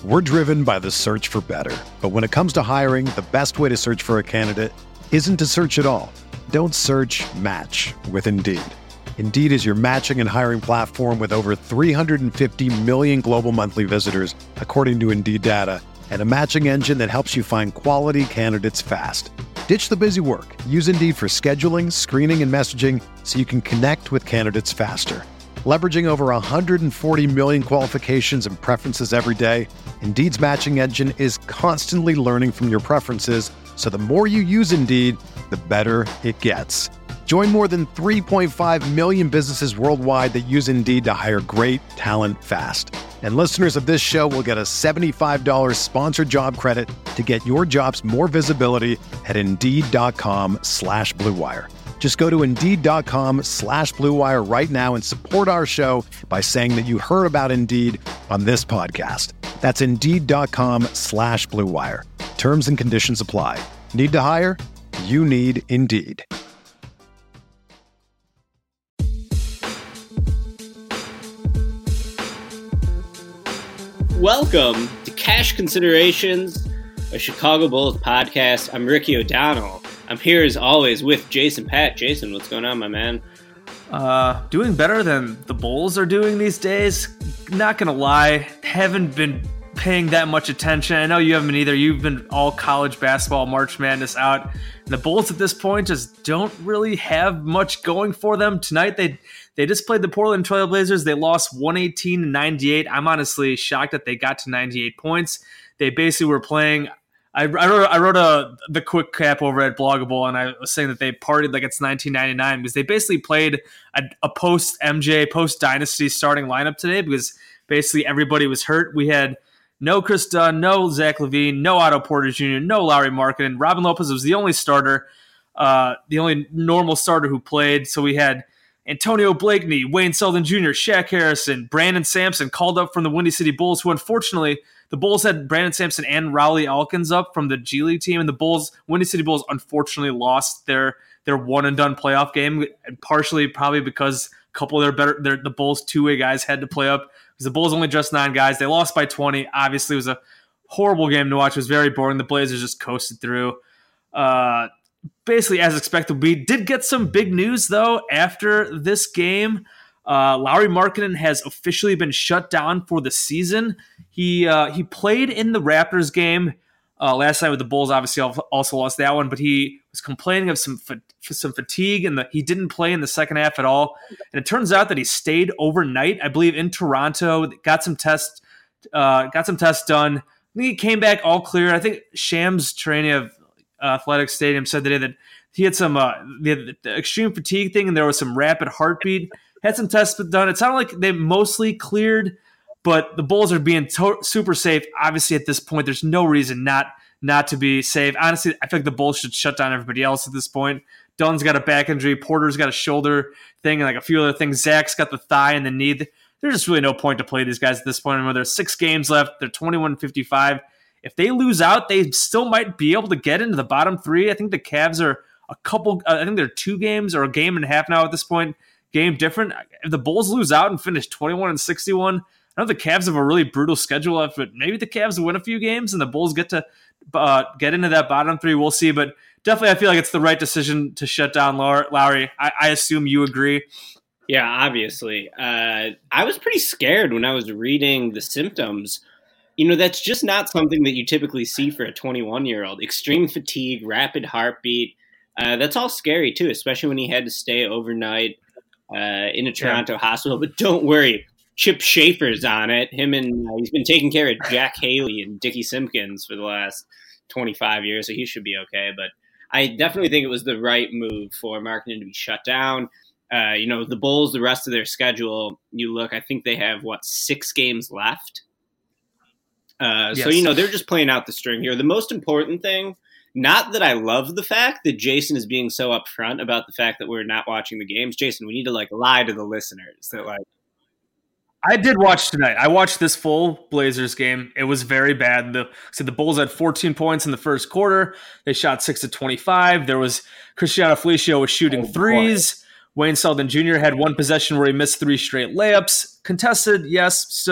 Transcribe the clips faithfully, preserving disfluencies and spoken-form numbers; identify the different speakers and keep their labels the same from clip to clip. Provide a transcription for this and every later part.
Speaker 1: We're driven by the search for better. But when it comes to hiring, the best way to search for a candidate isn't to search at all. Don't search, match with Indeed. Indeed is your matching and hiring platform with over three hundred fifty million global monthly visitors, according to Indeed data, and a matching engine that helps you find quality candidates fast. Ditch the busy work. Use Indeed for scheduling, screening, and messaging so you can connect with candidates faster. Leveraging over one hundred forty million qualifications and preferences every day, Indeed's matching engine is constantly learning from your preferences, so the more you use Indeed, the better it gets. Join more than three point five million businesses worldwide that use Indeed to hire great talent fast. And listeners of this show will get a seventy-five dollars sponsored job credit to get your jobs more visibility at Indeed.com slash Blue Wire. Just go to Indeed.com slash Blue Wire right now and support our show by saying that you heard about Indeed on this podcast. That's Indeed.com slash Blue Wire. Terms and conditions apply. Need to hire? You need Indeed.
Speaker 2: Welcome to Cash Considerations, a Chicago Bulls podcast. I'm Ricky O'Donnell. I'm here as always with Jason Pat. Jason, what's going on, my man?
Speaker 3: Uh, doing better than the Bulls are doing these days. Not gonna lie, haven't been paying that much attention. I know you haven't been either. You've been all college basketball, March Madness out. And the Bulls at this point just don't really have much going for them. Tonight they they just played the Portland Trail Blazers. They lost one eighteen to ninety-eight. I'm honestly shocked that they got to ninety-eight points. They basically were playing. I, I wrote I wrote a the quick cap over at Bloggable, and I was saying that they partied like it's nineteen ninety-nine because they basically played a, a post M J, post Dynasty starting lineup today because basically everybody was hurt. We had no Chris Dunn, no Zach LaVine, no Otto Porter Junior, no Lauri Markkanen. Robin Lopez was the only starter, uh, the only normal starter who played. So we had Antonio Blakeney, Wayne Selden Junior, Shaq Harrison, Brandon Sampson called up from the Windy City Bulls, who unfortunately the Bulls had Brandon Sampson and Rowley Alkins up from the G League team, and the Bulls, Windy City Bulls, unfortunately lost their their one and done playoff game, and partially probably because a couple of their better their, the Bulls two way guys had to play up because the Bulls only just nine guys. They lost by twenty. Obviously, it was a horrible game to watch. It was very boring. The Blazers just coasted through. Uh, basically, as expected, we did get some big news though after this game. Uh, Lauri Markkanen has officially been shut down for the season. He uh, he played in the Raptors game uh, last night with the Bulls. Obviously, also lost that one, but he was complaining of some fa- some fatigue, and he didn't play in the second half at all. And it turns out that he stayed overnight, I believe, in Toronto. Got some tests, uh, got some tests done. I think he came back all clear. I think Shams Charania of Athletic Stadium said today that he had some uh, the, the extreme fatigue thing, and there was some rapid heartbeat. Had some tests done. It sounded like they mostly cleared, but the Bulls are being to- super safe. Obviously, at this point, there's no reason not not to be safe. Honestly, I feel like the Bulls should shut down everybody else at this point. Dunn's got a back injury. Porter's got a shoulder thing and like a few other things. Zach's got the thigh and the knee. There's just really no point to play these guys at this point. I mean, there's six games left. They're twenty-one and fifty-five. If they lose out, they still might be able to get into the bottom three. I think the Cavs are a couple – I think they're two games or a game and a half now at this point. Game different. If the Bulls lose out and finish twenty-one and sixty-one, I know the Cavs have a really brutal schedule left, but maybe the Cavs win a few games and the Bulls get to uh, get into that bottom three. We'll see, but definitely I feel like it's the right decision to shut down Lauri. I, I assume you agree.
Speaker 2: Yeah, obviously. Uh, I was pretty scared when I was reading the symptoms. You know, that's just not something that you typically see for a twenty-one-year-old. Extreme fatigue, rapid heartbeat. Uh, that's all scary, too, especially when he had to stay overnight. Uh, in a Toronto yeah. hospital, but don't worry, Chip Schaefer's on it. Him and uh, he's been taking care of Jack Haley and Dickie Simpkins for the last twenty-five years, so he should be okay. But I definitely think it was the right move for Markkanen to be shut down. Uh, you know, the Bulls, the rest of their schedule, you look, I think they have what six games left. Uh, yes. So you know they're just playing out the string here. The most important thing. Not that I love the fact that Jason is being so upfront about the fact that we're not watching the games. Jason, we need to like lie to the listeners that like.
Speaker 3: I did watch tonight. I watched this full Blazers game. It was very bad. The so the Bulls had fourteen points in the first quarter. They shot six to twenty-five. There was Cristiano Felicio was shooting oh, threes. Boy. Wayne Selden Junior had one possession where he missed three straight layups. Contested, yes, still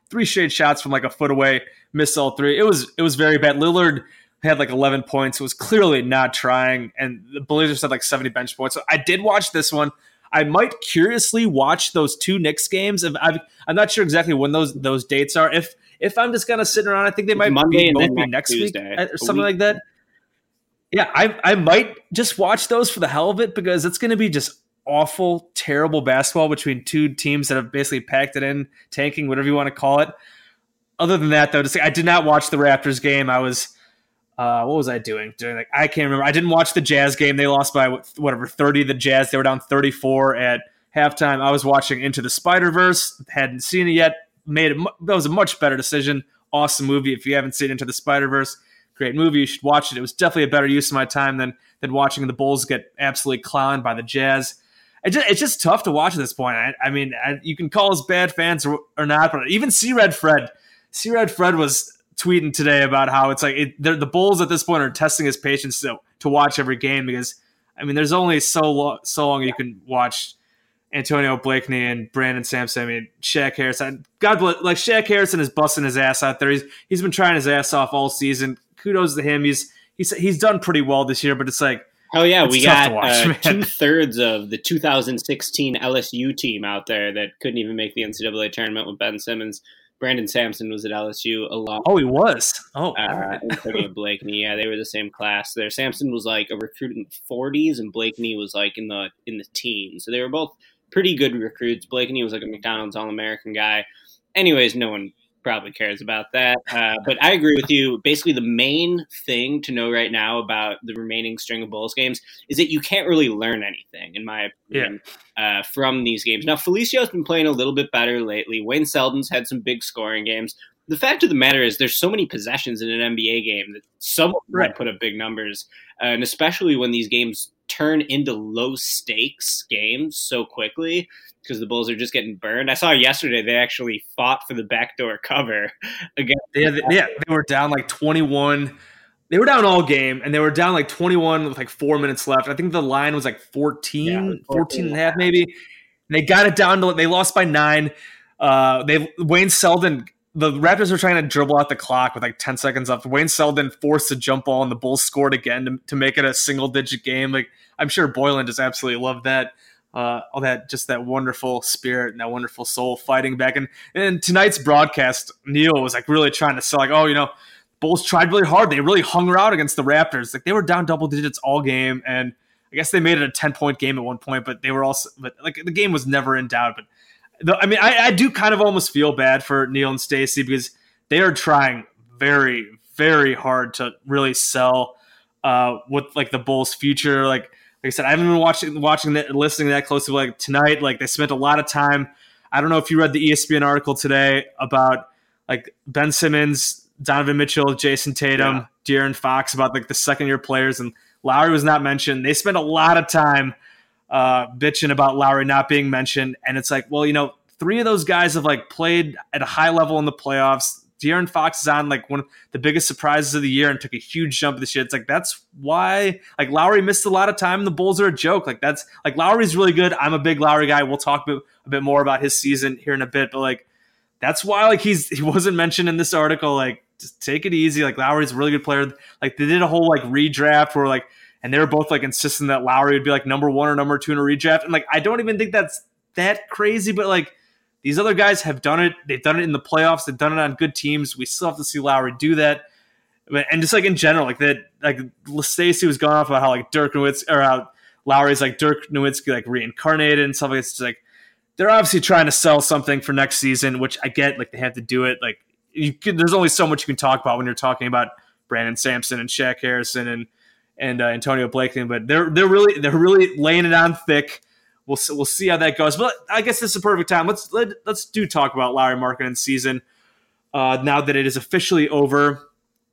Speaker 3: three straight shots from like a foot away, missed all three. It was it was very bad. Lillard had like eleven points. It was clearly not trying, and the Blazers had like seventy bench points. So I did watch this one. I might curiously watch those two Knicks games. If I've, I'm not sure exactly when those those dates are. If if I'm just kind of sitting around, I think they might
Speaker 2: Monday
Speaker 3: be
Speaker 2: and
Speaker 3: both
Speaker 2: then
Speaker 3: be
Speaker 2: next
Speaker 3: next week
Speaker 2: Tuesday.
Speaker 3: or something like that. Yeah, I I might just watch those for the hell of it because it's going to be just awful, terrible basketball between two teams that have basically packed it in, tanking, whatever you want to call it. Other than that, though, just, I did not watch the Raptors game. I was. Uh, what was I doing? Doing like I can't remember. I didn't watch the Jazz game. They lost by whatever thirty. The Jazz, they were down thirty-four at halftime. I was watching Into the Spider-Verse. Hadn't seen it yet. Made it. That was a much better decision. Awesome movie. If you haven't seen Into the Spider-Verse, great movie. You should watch it. It was definitely a better use of my time than than watching the Bulls get absolutely clowned by the Jazz. It just, it's just tough to watch at this point. I, I mean, I, you can call us bad fans or, or not, but even C-Red Fred, C-Red Fred was tweeting today about how it's like it, the Bulls at this point are testing his patience to, to watch every game because, I mean, there's only so, lo- so long you can watch Antonio Blakeney and Brandon Sampson. I mean, Shaq Harrison. God bless, like Shaq Harrison is busting his ass out there. He's he's been trying his ass off all season. Kudos to him. He's he's he's done pretty well this year, but it's like
Speaker 2: oh yeah, we got
Speaker 3: watch,
Speaker 2: uh, two thirds of the two thousand sixteen L S U team out there that couldn't even make the N C double A tournament with Ben Simmons. Brandon Sampson was at L S U along.
Speaker 3: Oh, he was. Oh,
Speaker 2: uh, Antonio Blakeney. Yeah, they were the same class there. Sampson was like a recruit in the forties, and Blakeney was like in the in the teens. So they were both pretty good recruits. Blakeney was like a McDonald's All-American guy. Anyways, no one probably cares about that. Uh, but I agree with you. Basically, the main thing to know right now about the remaining string of Bulls games is that you can't really learn anything, in my opinion, yeah. uh, from these games. Now, Felicio's been playing a little bit better lately. Wayne Selden's had some big scoring games. The fact of the matter is there's so many possessions in an N B A game that someone
Speaker 3: right.
Speaker 2: might put up big numbers, uh, and especially when these games turn into low-stakes games so quickly because the Bulls are just getting burned. I saw yesterday they actually fought for the backdoor cover against.
Speaker 3: Yeah, they, yeah, they were down like twenty-one. They were down all game, and they were down like twenty-one with like four minutes left. I think the line was like fourteen, yeah, fourteen, fourteen and a half maybe. And they got it down to – they lost by nine. Uh, they Wayne Selden – the Raptors were trying to dribble out the clock with like ten seconds left. Wayne Selden forced a jump ball, and the Bulls scored again to, to make it a single-digit game. Like I'm sure Boylan just absolutely loved that. Uh, all that, just that wonderful spirit and that wonderful soul fighting back. And in tonight's broadcast, Neil was like really trying to sell, like, oh, you know, Bulls tried really hard. They really hung her out against the Raptors. Like they were down double digits all game, and I guess they made it a ten-point game at one point. But they were also, but like the game was never in doubt. But the, I mean, I, I do kind of almost feel bad for Neil and Stacey because they are trying very, very hard to really sell uh, what like the Bulls' future, like. Like I said, I haven't been watching, watching that, listening to that closely. Like tonight, like they spent a lot of time. I don't know if you read the E S P N article today about like Ben Simmons, Donovan Mitchell, Jason Tatum, yeah. De'Aaron Fox about like the second year players, and Lowry was not mentioned. They spent a lot of time uh, bitching about Lowry not being mentioned, and it's like, well, you know, three of those guys have like played at a high level in the playoffs. De'Aaron Fox is on like one of the biggest surprises of the year and took a huge jump this year. It's like, that's why like Lowry missed a lot of time. And the Bulls are a joke. Like that's like Lowry's really good. I'm a big Lowry guy. We'll talk a bit, a bit more about his season here in a bit, but like, that's why like he's, he wasn't mentioned in this article. Like just take it easy. Like Lowry's a really good player. Like they did a whole like redraft where like, and they were both like insisting that Lowry would be like number one or number two in a redraft. And like, I don't even think that's that crazy, but like, these other guys have done it. They've done it in the playoffs. They've done it on good teams. We still have to see Lowry do that. And just like in general, like that, like Stacey was going off about how like Dirk Nowitzki or how Lowry's like Dirk Nowitzki like reincarnated and stuff like that. It's just like they're obviously trying to sell something for next season, which I get. Like they have to do it. Like you can, there's only so much you can talk about when you're talking about Brandon Sampson and Shaq Harrison and and uh, Antonio Blakeney. But they're they're really they're really laying it on thick. We'll we'll see how that goes, but I guess this is a perfect time. Let's let, let's do talk about Lauri Markkanen's season uh, now that it is officially over.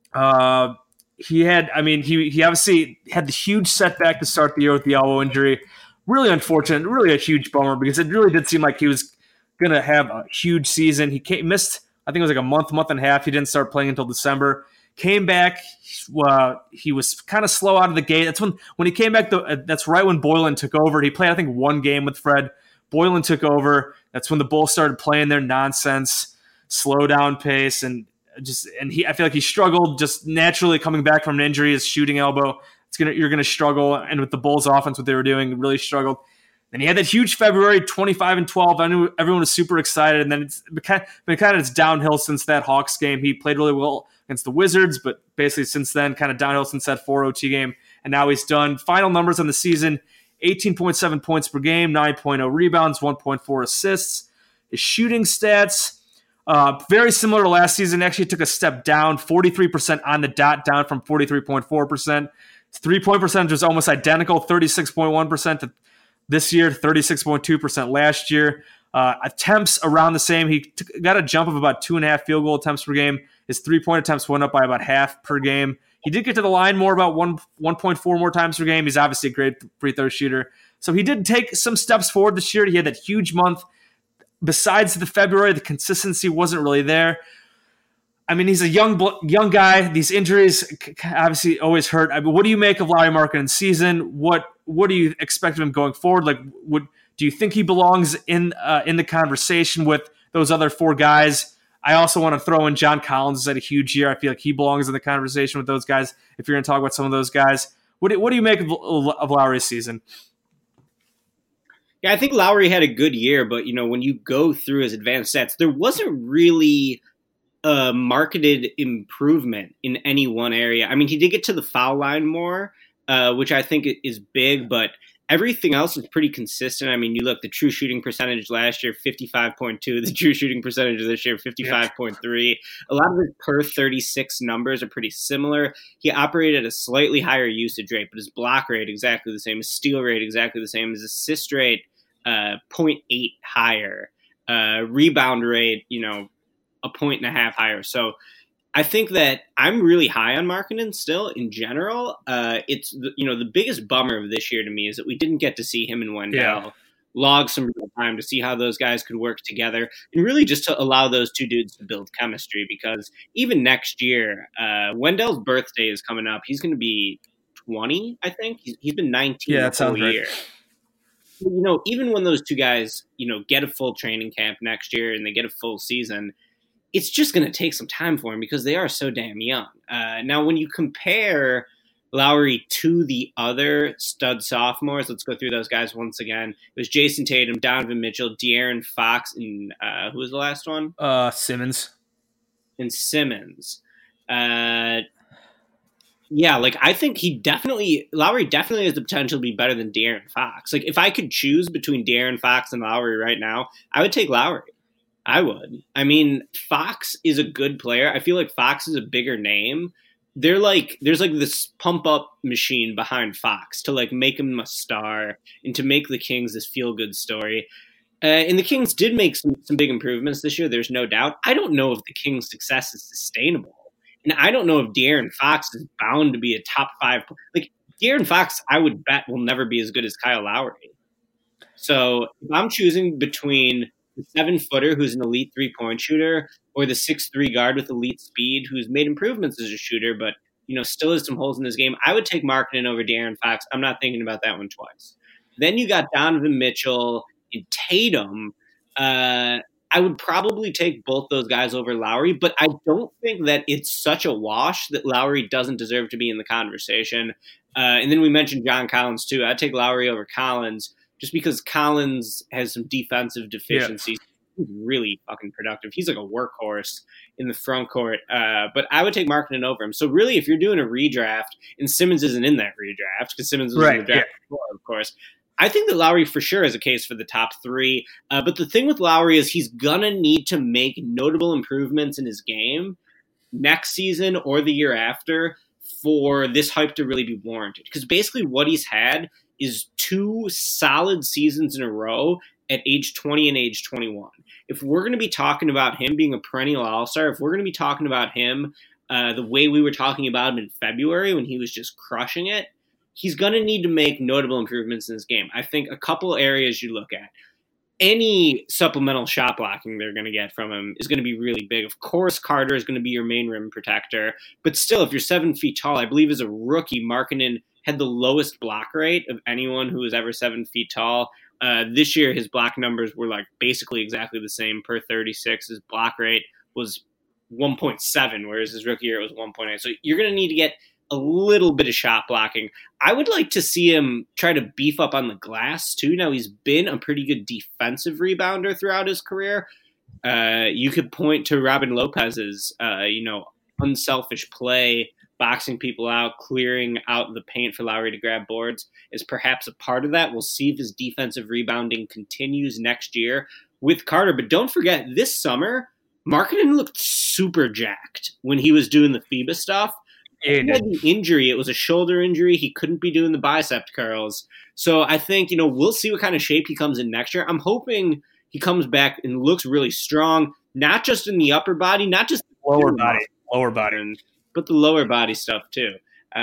Speaker 3: Uh, he had, I mean, he he obviously had the huge setback to start the year with the elbow injury. Really unfortunate, really a huge bummer because it really did seem like he was going to have a huge season. He came, missed, I think it was like a month, month and a half. He didn't start playing until December. Came back. Uh, he was kind of slow out of the gate. That's when when he came back. The, that's right when Boylan took over. He played, I think, one game with Fred. Boylan took over. That's when the Bulls started playing their nonsense. slow down pace, and just and he I feel like he struggled just naturally coming back from an injury. His shooting elbow, it's gonna you're gonna struggle, and with the Bulls offense, what they were doing, really struggled. And he had that huge February, twenty-five and twelve. I knew everyone was super excited, and then it's been kind of it's downhill since that Hawks game. He played really well against the Wizards, but basically since then, kind of downhill since that four O T game. And now he's done. Final numbers on the season: eighteen point seven points per game, nine point oh rebounds, one point four assists. His shooting stats, uh, very similar to last season. Actually took a step down, forty-three percent on the dot, down from forty-three point four percent. His three-point percentage was almost identical, thirty-six point one percent to this year, thirty-six point two percent last year. Uh, attempts around the same. He t- got a jump of about two and a half field goal attempts per game. His three-point attempts went up by about half per game. He did get to the line more, about one, 1.4 more times per game. He's obviously a great free throw shooter. So he did take some steps forward this year. He had that huge month. Besides the February, the consistency wasn't really there. I mean, he's a young young guy. These injuries obviously always hurt. I mean, what do you make of Lauri Markkanen's season? What what do you expect of him going forward? Like, would do you think he belongs in uh, in the conversation with those other four guys? I also want to throw in John Collins has had a huge year. I feel like he belongs in the conversation with those guys. If you're going to talk about some of those guys, what do, what do you make of, of Lauri's season?
Speaker 2: Yeah, I think Lauri had a good year, but you know, when you go through his advanced stats, there wasn't really a marketed improvement in any one area. I mean, he did get to the foul line more, uh, which I think is big, but everything else is pretty consistent. I mean, you look, the true shooting percentage last year, fifty-five point two. The true shooting percentage this year, fifty-five point three. A lot of his per thirty-six numbers are pretty similar. He operated at a slightly higher usage rate, but his block rate exactly the same, his steal rate exactly the same, his assist rate uh, zero point eight higher, uh, rebound rate, you know, a point and a half higher. So I think that I'm really high on Markkanen still in general. Uh, it's, the, you know, the biggest bummer of this year to me is that we didn't get to see him and Wendell yeah. log some real time to see how those guys could work together and really just to allow those two dudes to build chemistry, because even next year, uh, Wendell's birthday is coming up. He's going to be twenty, I think. He's, he's been nineteen
Speaker 3: yeah,
Speaker 2: the whole year. Right. You know, even when those two guys, you know, get a full training camp next year and they get a full season, it's just going to take some time for him because they are so damn young. Uh, now, when you compare Lauri to the other stud sophomores, let's go through those guys once again. It was Jason Tatum, Donovan Mitchell, De'Aaron Fox, and uh, who was the last one?
Speaker 3: Uh, Simmons.
Speaker 2: And Simmons. Uh, yeah, like I think he definitely, Lauri definitely has the potential to be better than De'Aaron Fox. Like if I could choose between De'Aaron Fox and Lauri right now, I would take Lauri. I would. I mean, Fox is a good player. I feel like Fox is a bigger name. They're like, there's like this pump up machine behind Fox to like make him a star and to make the Kings this feel good story. Uh, and the Kings did make some, some big improvements this year. There's no doubt. I don't know if the Kings' success is sustainable. And I don't know if De'Aaron Fox is bound to be a top five. Like De'Aaron Fox, I would bet will never be as good as Kyle Lowry. So if I'm choosing between the seven-footer who's an elite three-point shooter, or the six three guard with elite speed who's made improvements as a shooter, but you know still has some holes in his game, I would take Markkanen over De'Aaron Fox. I'm not thinking about that one twice. Then you got Donovan Mitchell and Tatum. Uh, I would probably take both those guys over Lauri, but I don't think that it's such a wash that Lauri doesn't deserve to be in the conversation. Uh, and then we mentioned John Collins, too. I'd take Lauri over Collins, just because Collins has some defensive deficiencies. Yeah. He's really fucking productive. He's like a workhorse in the front court. Uh, but I would take Markkanen over him. So really, if you're doing a redraft, and Simmons isn't in that redraft, because Simmons was right, in the draft yeah. before, of course, I think that Lauri for sure is a case for the top three. Uh, but the thing with Lauri is he's going to need to make notable improvements in his game next season or the year after for this hype to really be warranted. Because basically what he's had is two solid seasons in a row at age twenty and age twenty-one. If we're going to be talking about him being a perennial all-star, if we're going to be talking about him uh, the way we were talking about him in February when he was just crushing it, he's going to need to make notable improvements in his game. I think a couple areas you look at. Any supplemental shot blocking they're going to get from him is going to be really big. Of course, Carter is going to be your main rim protector. But still, if you're seven feet tall, I believe as a rookie, Markkanen had the lowest block rate of anyone who was ever seven feet tall. Uh, this year, his block numbers were like basically exactly the same per thirty-six. His block rate was one point seven, whereas his rookie year it was one point eight. So you're going to need to get a little bit of shot blocking. I would like to see him try to beef up on the glass too. Now he's been a pretty good defensive rebounder throughout his career. Uh, you could point to Robin Lopez's, uh, you know, unselfish play, boxing people out, clearing out the paint for Lowry to grab boards is perhaps a part of that. We'll see if his defensive rebounding continues next year with Carter. But don't forget, this summer, Markkanen looked super jacked when he was doing the FIBA stuff. He had an injury. It was a shoulder injury. He couldn't be doing the bicep curls. So I think, you know, we'll see what kind of shape he comes in next year. I'm hoping he comes back and looks really strong, not just in the upper body, not just
Speaker 3: lower body, lower body,
Speaker 2: but the lower body stuff too.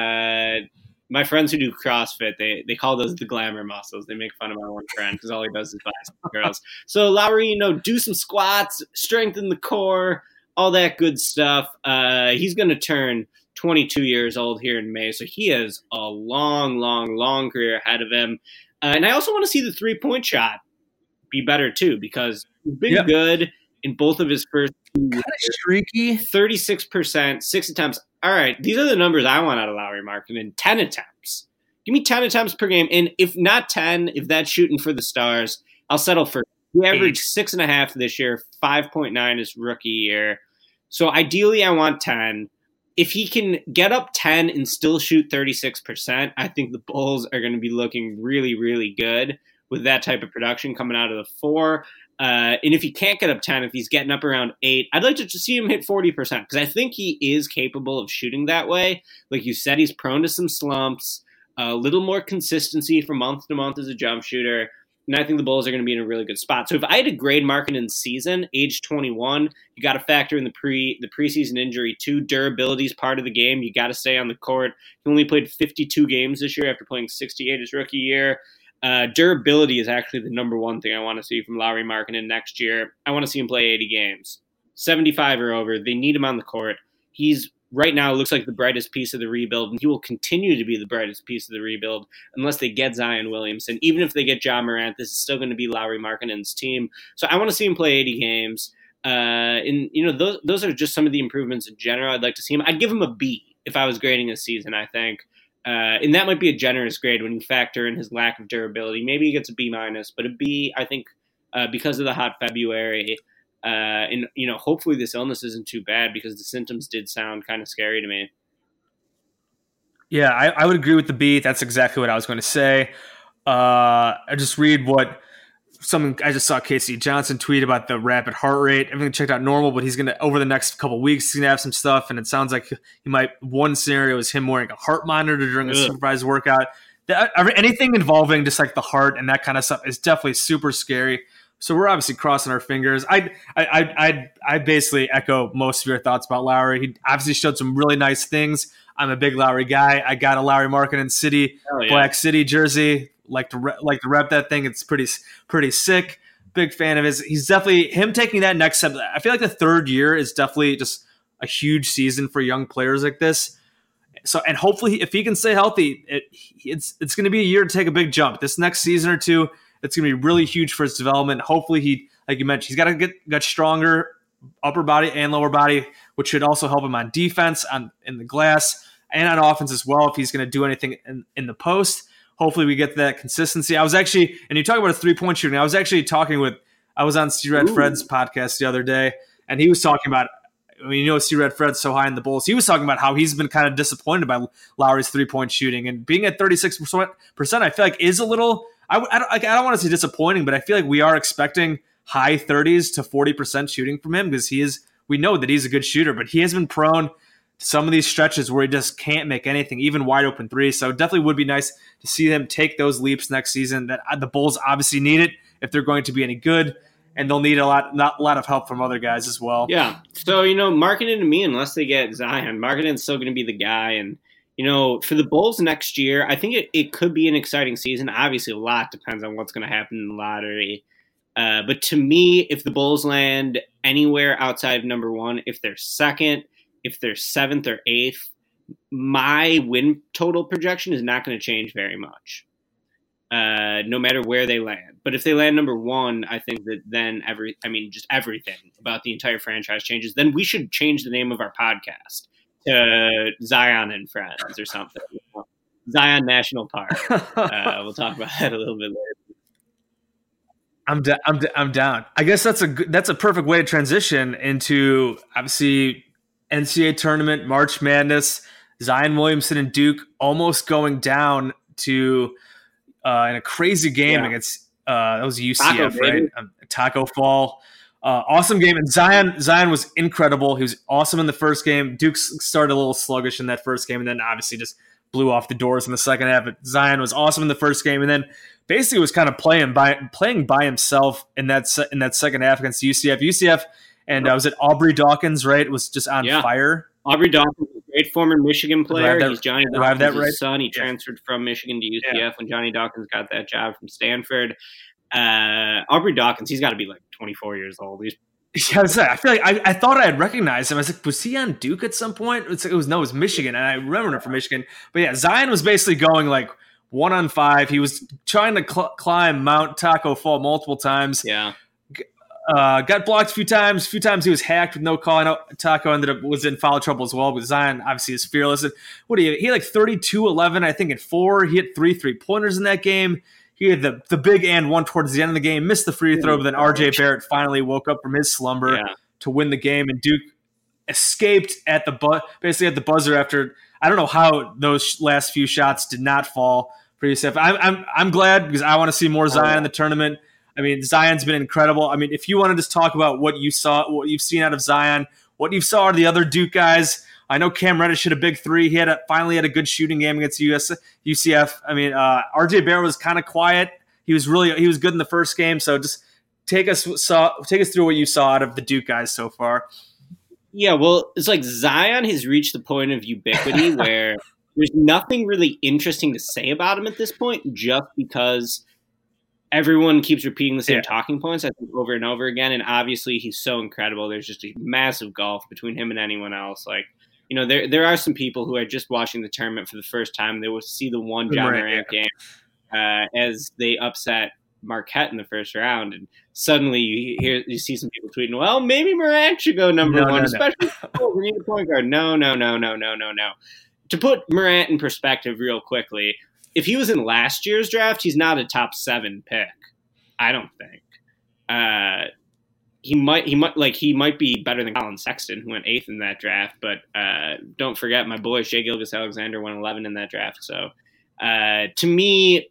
Speaker 2: Uh, my friends who do CrossFit, they they call those the glamour muscles. They make fun of my one friend because all he does is bicep curls. So Lowry, you know, do some squats, strengthen the core, all that good stuff. Uh, he's going to turn twenty-two years old here in May, so he has a long, long, long career ahead of him. Uh, and I also want to see the three-point shot be better too, because he's been yep. good in both of his first two
Speaker 3: kind of streaky.
Speaker 2: thirty-six percent, six attempts. All right, these are the numbers I want out of Lowry Markkanen. ten attempts. Give me ten attempts per game, and if not ten, if that's shooting for the stars, I'll settle for. He averaged Eight. six and a half this year, five point nine his rookie year. So ideally, I want ten. If he can get up ten and still shoot thirty-six percent, I think the Bulls are going to be looking really, really good with that type of production coming out of the four. Uh, and if he can't get up ten, if he's getting up around eight, I'd like to just see him hit forty percent because I think he is capable of shooting that way. Like you said, he's prone to some slumps, a little more consistency from month to month as a jump shooter. And I think the Bulls are going to be in a really good spot. So if I had to grade Markkanen's season, age twenty-one, you got to factor in the pre the preseason injury too. Durability is part of the game. You got to stay on the court. He only played fifty-two games this year after playing sixty-eight his rookie year. Uh, durability is actually the number one thing I want to see from Lowry Markkanen next year. I want to see him play eighty games, seventy-five or over. They need him on the court. He's right now looks like the brightest piece of the rebuild, and he will continue to be the brightest piece of the rebuild unless they get Zion Williamson. Even if they get Ja Morant, this is still going to be Lowry Markkanen's team. So I want to see him play eighty games. Uh, and, you know, those those are just some of the improvements in general I'd like to see him. I'd give him a B if I was grading this season, I think. Uh, and that might be a generous grade when you factor in his lack of durability. Maybe he gets a B minus, but a B, I think, uh, because of the hot February. Uh, and, you know, hopefully this illness isn't too bad because the symptoms did sound kind of scary to me.
Speaker 3: Yeah, I, I would agree with the B. That's exactly what I was going to say. Uh, I just read what something I just saw Casey Johnson tweet about the rapid heart rate. Everything checked out normal, but he's going to, over the next couple of weeks, he's going to have some stuff. And it sounds like he might, one scenario is him wearing a heart monitor during a supervised workout. That, anything involving just like the heart and that kind of stuff is definitely super scary. So we're obviously crossing our fingers. I I I I basically echo most of your thoughts about Lowry. He obviously showed some really nice things. I'm a big Lowry guy. I got a Lowry Markkanen City yeah. Black City jersey. Like to re- like to rep that thing. It's pretty pretty sick. Big fan of his. He's definitely him taking that next step. I feel like the third year is definitely just a huge season for young players like this. So and hopefully if he can stay healthy, it, it's it's going to be a year to take a big jump. This next season or two. It's going to be really huge for his development. Hopefully, he, like you mentioned, he's got to get, get stronger upper body and lower body, which should also help him on defense, on in the glass, and on offense as well if he's going to do anything in, in the post. Hopefully, we get that consistency. I was actually, and you talk about a three-point shooting, I was actually talking with, I was on C-Red Fred's podcast the other day, and he was talking about, I mean, you know, C-Red Fred's so high in the Bulls. He was talking about how he's been kind of disappointed by Lowry's three-point shooting, and being at thirty-six percent, I feel like is a little – I, I, don't, I don't want to say disappointing, but I feel like we are expecting high thirties to forty percent shooting from him because he is. We know that he's a good shooter, but he has been prone to some of these stretches where he just can't make anything, even wide open threes. So it definitely would be nice to see them take those leaps next season. That the Bulls obviously need it if they're going to be any good, and they'll need a lot, not a lot of help from other guys as well.
Speaker 2: Yeah. So you know, Markkanen to me, unless they get Zion, Markkanen's still going to be the guy and. You know, for the Bulls next year, I think it, it could be an exciting season. Obviously, a lot depends on what's going to happen in the lottery. Uh, but to me, if the Bulls land anywhere outside of number one, if they're second, if they're seventh or eighth, my win total projection is not going to change very much. uh, no matter where they land. But if they land number one, I think that then every, I mean, just everything about the entire franchise changes. Then we should change the name of our podcast to Zion and Friends or something. Zion National Park. Uh, we'll talk about that a little bit later.
Speaker 3: I'm da- I'm da- I'm down. I guess that's a good, that's a perfect way to transition into obviously N C double A tournament, March Madness, Zion Williamson and Duke almost going down to uh, in a crazy game
Speaker 2: yeah.
Speaker 3: against uh, that was U C F,
Speaker 2: Taco,
Speaker 3: right? Um, Taco Fall. Uh, awesome game. And Zion Zion was incredible. He was awesome in the first game. Duke started a little sluggish in that first game and then obviously just blew off the doors in the second half. But Zion was awesome in the first game and then basically was kind of playing by playing by himself in that se- in that second half against U C F. U C F and uh, was it Aubrey Dawkins, right? Was just on
Speaker 2: yeah.
Speaker 3: fire.
Speaker 2: Aubrey Dawkins, a great former Michigan player.
Speaker 3: That,
Speaker 2: He's Johnny
Speaker 3: Dawkins'
Speaker 2: that right?
Speaker 3: right?
Speaker 2: son. He
Speaker 3: yeah.
Speaker 2: transferred from Michigan to U C F
Speaker 3: yeah.
Speaker 2: when Johnny Dawkins got that job from Stanford. Uh, Aubrey Dawkins, he's got to be like twenty-four years old. He's
Speaker 3: Yeah, I feel like I, I thought I had recognized him. I was like, was he on Duke at some point? It's, it was no, it was Michigan, and I remember him from Michigan. But yeah, Zion was basically going like one on five. He was trying to cl- climb Mount Taco Fall multiple times.
Speaker 2: Yeah,
Speaker 3: uh, got blocked a few times. A few times he was hacked with no call. I know Taco ended up was in foul trouble as well. But Zion obviously is fearless. What do you? He had like thirty-two eleven, I think, in four. He hit three three pointers in that game. He had the, the big and one towards the end of the game, missed the free throw, but then R J Barrett finally woke up from his slumber
Speaker 2: yeah.
Speaker 3: to win the game. And Duke escaped at the bu- basically at the buzzer after I don't know how those last few shots did not fall for U C F. I'm I'm I'm glad because I want to see more Zion in the tournament. I mean, Zion's been incredible. I mean, if you want to just talk about what you saw, what you've seen out of Zion, what you saw out of the other Duke guys. I know Cam Reddish hit a big three. He had a, finally had a good shooting game against U S, U C F. I mean, uh, R J Barrett was kind of quiet. He was really he was good in the first game. So just take us saw take us through what you saw out of the Duke guys so far.
Speaker 2: Yeah, well, it's like Zion has reached the point of ubiquity where there's nothing really interesting to say about him at this point, just because everyone keeps repeating the same
Speaker 3: yeah.
Speaker 2: talking points, I think, over and over again. And obviously, he's so incredible. There's just a massive gulf between him and anyone else. Like, you know, there there are some people who are just watching the tournament for the first time. They will see the one Ja Morant
Speaker 3: yeah.
Speaker 2: game uh, as they upset Marquette in the first round, and suddenly you hear you see some people tweeting, "Well, maybe Morant should go number
Speaker 3: no,
Speaker 2: one,
Speaker 3: no,
Speaker 2: especially oh, we need a point guard." No, no, no, no, no, no, no. To put Morant in perspective, real quickly, if he was in last year's draft, he's not a top seven pick. I don't think. Uh, he might, he might, like he might be better than Colin Sexton, who went eighth in that draft. But uh, don't forget, my boy Shai Gilgeous-Alexander went eleven in that draft. So uh, to me,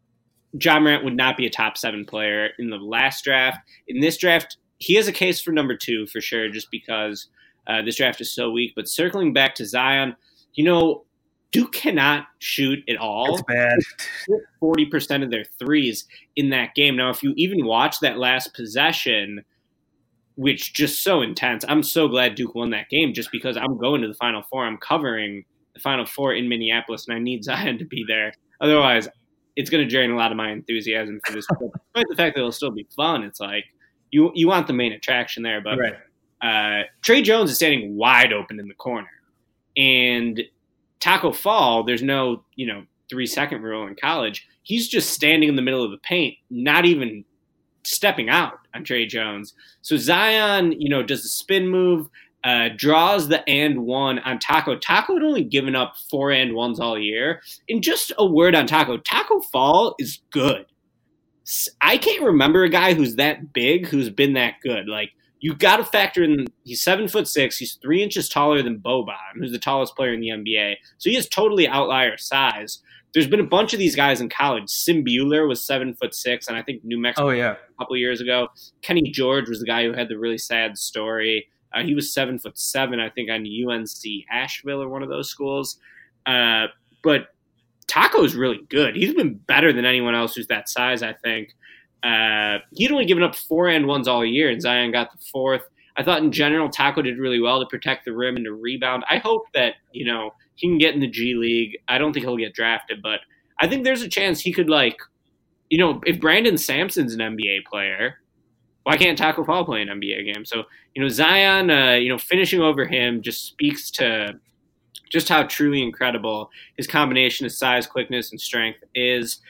Speaker 2: Ja Morant would not be a top seven player in the last draft. In this draft, he has a case for number two for sure, just because uh, this draft is so weak. But circling back to Zion, you know, Duke cannot shoot at all.
Speaker 3: It's bad.
Speaker 2: forty percent of their threes in that game. Now, if you even watch that last possession, which just so intense, I'm so glad Duke won that game just because I'm going to the Final Four. I'm covering the Final Four in Minneapolis, and I need Zion to be there. Otherwise, it's going to drain a lot of my enthusiasm for this. Despite the fact that it'll still be fun, it's like you you want the main attraction there. But
Speaker 3: right.
Speaker 2: uh, Trey Jones is standing wide open in the corner. And Taco Fall, there's no, you know, three-second rule in college. He's just standing in the middle of the paint, not even stepping out on Trey Jones. So Zion, you know, does the spin move, uh, draws the and one on Taco. Taco had only given up four and ones all year. And just a word on Taco. Taco Fall is good. I can't remember a guy who's that big who's been that good. Like, you got to factor in, he's seven foot six. He's three inches taller than Boban, who's the tallest player in the N B A. So he has totally outlier size. There's been a bunch of these guys in college. Sim Bueller was seven foot six, and I think New Mexico
Speaker 3: oh, yeah.
Speaker 2: a couple of years ago. Kenny George was the guy who had the really sad story. Uh, he was seven foot seven, I think, on U N C Asheville or one of those schools. Uh, but Taco's really good. He's been better than anyone else who's that size, I think. Uh, he'd only given up four and ones all year, and Zion got the fourth. I thought in general Taco did really well to protect the rim and to rebound. I hope that, you know, he can get in the G League. I don't think he'll get drafted, but I think there's a chance he could, like, you know, if Brandon Sampson's an N B A player, why can't Taco Fall play an N B A game? So, you know, Zion, uh, you know, finishing over him just speaks to just how truly incredible his combination of size, quickness, and strength is.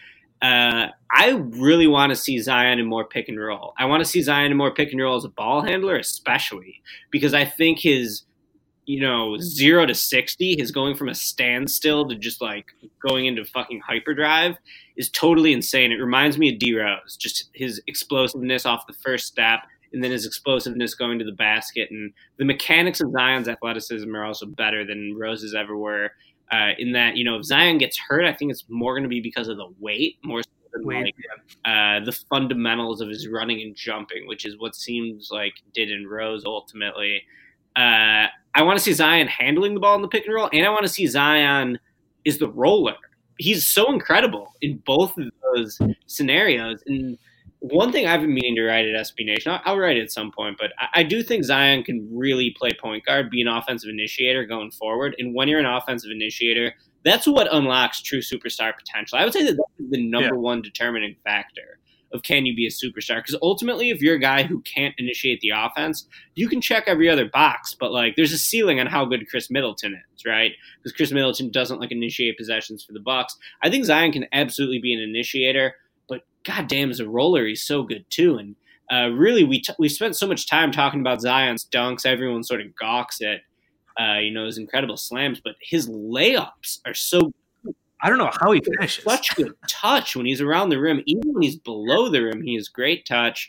Speaker 2: Uh, I really want to see Zion in more pick and roll. I want to see Zion in more pick and roll as a ball handler, especially because I think his, you know, zero to sixty, his going from a standstill to just like going into fucking hyperdrive is totally insane. It reminds me of D Rose, just his explosiveness off the first step, and then his explosiveness going to the basket. And the mechanics of Zion's athleticism are also better than Rose's ever were. Uh, in that, you know, if Zion gets hurt, I think it's more going to be because of the weight, more so than weight, like yeah. uh, the fundamentals of his running and jumping, which is what seems like did in Rose ultimately. Uh, I want to see Zion handling the ball in the pick and roll, and I want to see Zion is the roller. He's so incredible in both of those scenarios. And one thing I've been meaning to write at S B Nation, I'll, I'll write it at some point, but I, I do think Zion can really play point guard, be an offensive initiator going forward. And when you're an offensive initiator, that's what unlocks true superstar potential. I would say that that's the number yeah. one determining factor of can you be a superstar? Because ultimately, if you're a guy who can't initiate the offense, you can check every other box, but like there's a ceiling on how good Chris Middleton is, right? Because Chris Middleton doesn't like initiate possessions for the Bucks. I think Zion can absolutely be an initiator. Goddamn, as a roller, he's so good too. And uh, really, we t- we spent so much time talking about Zion's dunks. Everyone sort of gawks at, uh, you know, his incredible slams, but his layups are so.
Speaker 3: I don't know how he finishes.
Speaker 2: Such good touch when he's around the rim. Even when he's below the rim, he has great touch.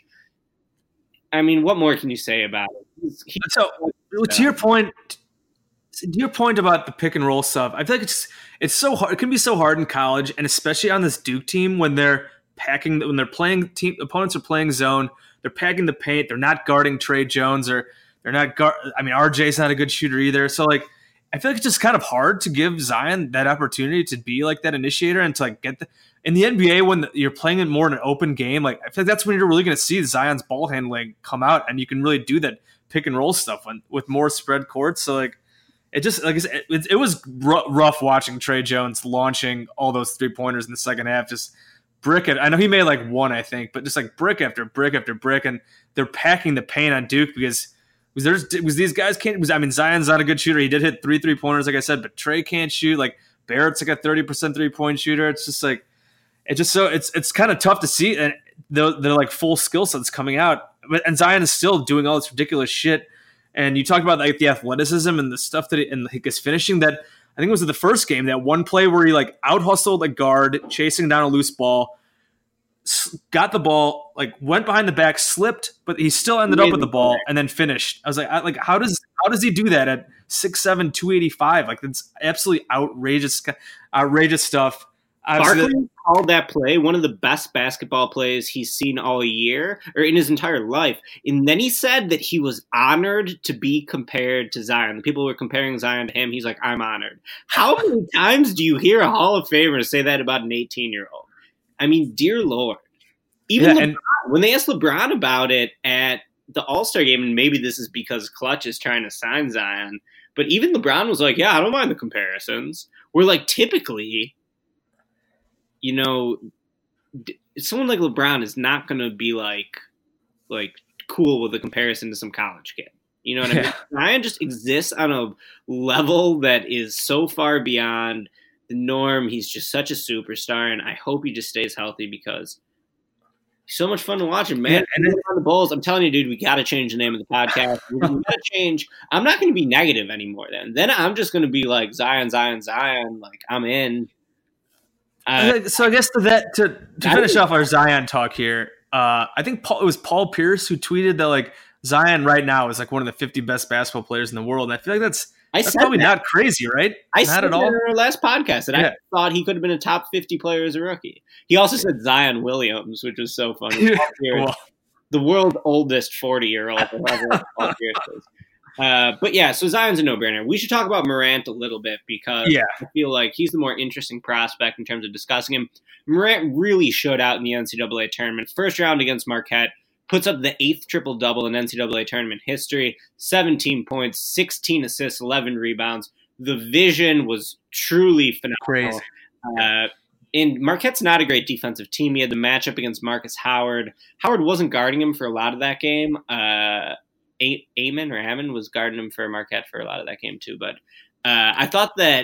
Speaker 2: I mean, what more can you say about it? He's, he's
Speaker 3: so, to your point, to your point about the pick and roll stuff, I feel like it's it's so hard. It can be so hard in college, and especially on this Duke team when they're packing when they're playing team opponents are playing zone, they're packing the paint, they're not guarding Trey Jones, or they're not guard I mean R J's not a good shooter either. So like I feel like it's just kind of hard to give Zion that opportunity to be like that initiator and to like get the in the N B A when you're playing it more in an open game. Like I feel like that's when you're really going to see Zion's ball handling come out, and you can really do that pick and roll stuff when, with more spread courts. So like it just like I said, it, it was r- rough watching Trey Jones launching all those three pointers in the second half. Just brick it. I know he made like one, I think, but just like brick after brick after brick, and they're packing the paint on Duke because was there's was these guys can't. Was, I mean, Zion's not a good shooter. He did hit three three pointers, like I said, but Trey can't shoot. Like Barrett's like a thirty percent three point shooter. It's just like it just so it's it's kind of tough to see, and they're, they're like full skill sets coming out, but and Zion is still doing all this ridiculous shit. And you talk about like the athleticism and the stuff that it, and like his finishing that. I think it was in the first game, that one play where he like out hustled a guard, chasing down a loose ball, got the ball, like went behind the back, slipped, but he still ended up with the ball and then finished. I was like, I, like how does how does he do that at six seven, two eighty-five? Like that's absolutely outrageous, outrageous stuff.
Speaker 2: Barkley called that play one of the best basketball plays he's seen all year or in his entire life. And then he said that he was honored to be compared to Zion. The people were comparing Zion to him. He's like, I'm honored. How many times do you hear a Hall of Famer say that about an eighteen-year-old? I mean, dear Lord. Even
Speaker 3: yeah,
Speaker 2: LeBron,
Speaker 3: and-
Speaker 2: when they asked LeBron about it at the All-Star game, and maybe this is because Clutch is trying to sign Zion, but even LeBron was like, yeah, I don't mind the comparisons. We're like, typically, you know, someone like LeBron is not going to be like, like cool with a comparison to some college kid. You know what I mean? Zion just exists on a level that is so far beyond the norm. He's just such a superstar, and I hope he just stays healthy because he's so much fun to watch him, man. Yeah, and then, on the Bulls, I'm telling you, dude, we got to change the name of the podcast. We got to change. I'm not going to be negative anymore. Then, then I'm just going to be like Zion, Zion, Zion. Like I'm in.
Speaker 3: Uh, so I guess to that to, to finish off our Zion talk here, uh, I think Paul, it was Paul Pierce who tweeted that like Zion right now is like one of the fifty best basketball players in the world, and I feel like that's
Speaker 2: I
Speaker 3: that's probably
Speaker 2: that.
Speaker 3: not crazy, right?
Speaker 2: I
Speaker 3: not
Speaker 2: said
Speaker 3: at
Speaker 2: that
Speaker 3: all.
Speaker 2: in our last podcast that yeah. I thought he could have been a top fifty player as a rookie. He also said Zion Williams, which was so funny. well, the world's oldest forty-year-old. Paul Pierce is. Uh, but yeah, so Zion's a no-brainer. We should talk about Morant a little bit because
Speaker 3: yeah.
Speaker 2: I feel like he's the more interesting prospect in terms of discussing him. Morant really showed out in the N C double A tournament. First round against Marquette, puts up the eighth triple-double in N C double A tournament history, seventeen points, sixteen assists, eleven rebounds. The vision was truly phenomenal.
Speaker 3: Crazy.
Speaker 2: Uh, and Marquette's not a great defensive team. He had the matchup against Marcus Howard. Howard wasn't guarding him for a lot of that game. Uh A- Amon or Ammon was guarding him for Marquette for a lot of that game too. But uh, I thought that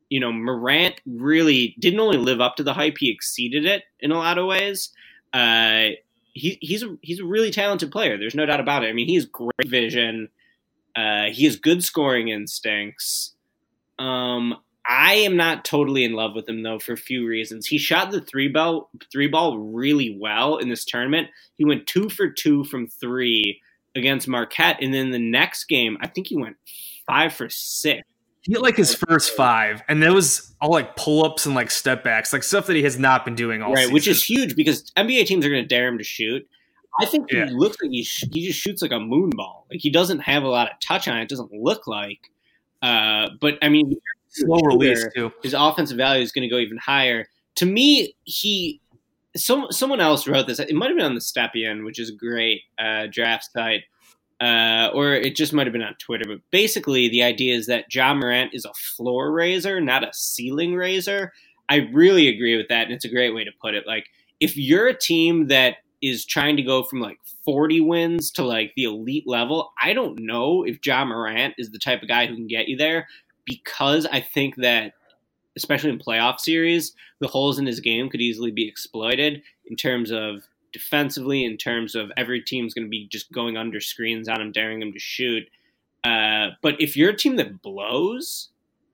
Speaker 2: you know, Morant really didn't only live up to the hype, he exceeded it in a lot of ways. Uh, he, he's a, he's a really talented player. There's no doubt about it. I mean, he has great vision. Uh, he has good scoring instincts. Um, I am not totally in love with him, though, for a few reasons. He shot the three ball, three ball really well in this tournament. He went two for two from three against Marquette. And then the next game, I think he went five for six.
Speaker 3: He hit like his first five, and that was all like pull-ups and like step backs, like stuff that he has not been doing all
Speaker 2: right,
Speaker 3: season.
Speaker 2: Which is huge because N B A teams are going to dare him to shoot. I think he
Speaker 3: Yeah.
Speaker 2: looks like he, sh- he just shoots like a moon ball. Like he doesn't have a lot of touch on it. It doesn't look like. Uh, but I mean,
Speaker 3: slow release too.
Speaker 2: His offensive value is going to go even higher. To me, he some someone else wrote this. It might have been on the Stepien, which is a great uh, draft site. Uh, or it just might have been on Twitter, but basically the idea is that Ja Morant is a floor raiser, not a ceiling raiser. I really agree with that, and it's a great way to put it. Like, if you're a team that is trying to go from like forty wins to like the elite level, I don't know if Ja Morant is the type of guy who can get you there, because I think that, especially in playoff series, the holes in his game could easily be exploited in terms of defensively, in terms of every team's going to be just going under screens on him, daring him to shoot. Uh, but if you're a team that blows,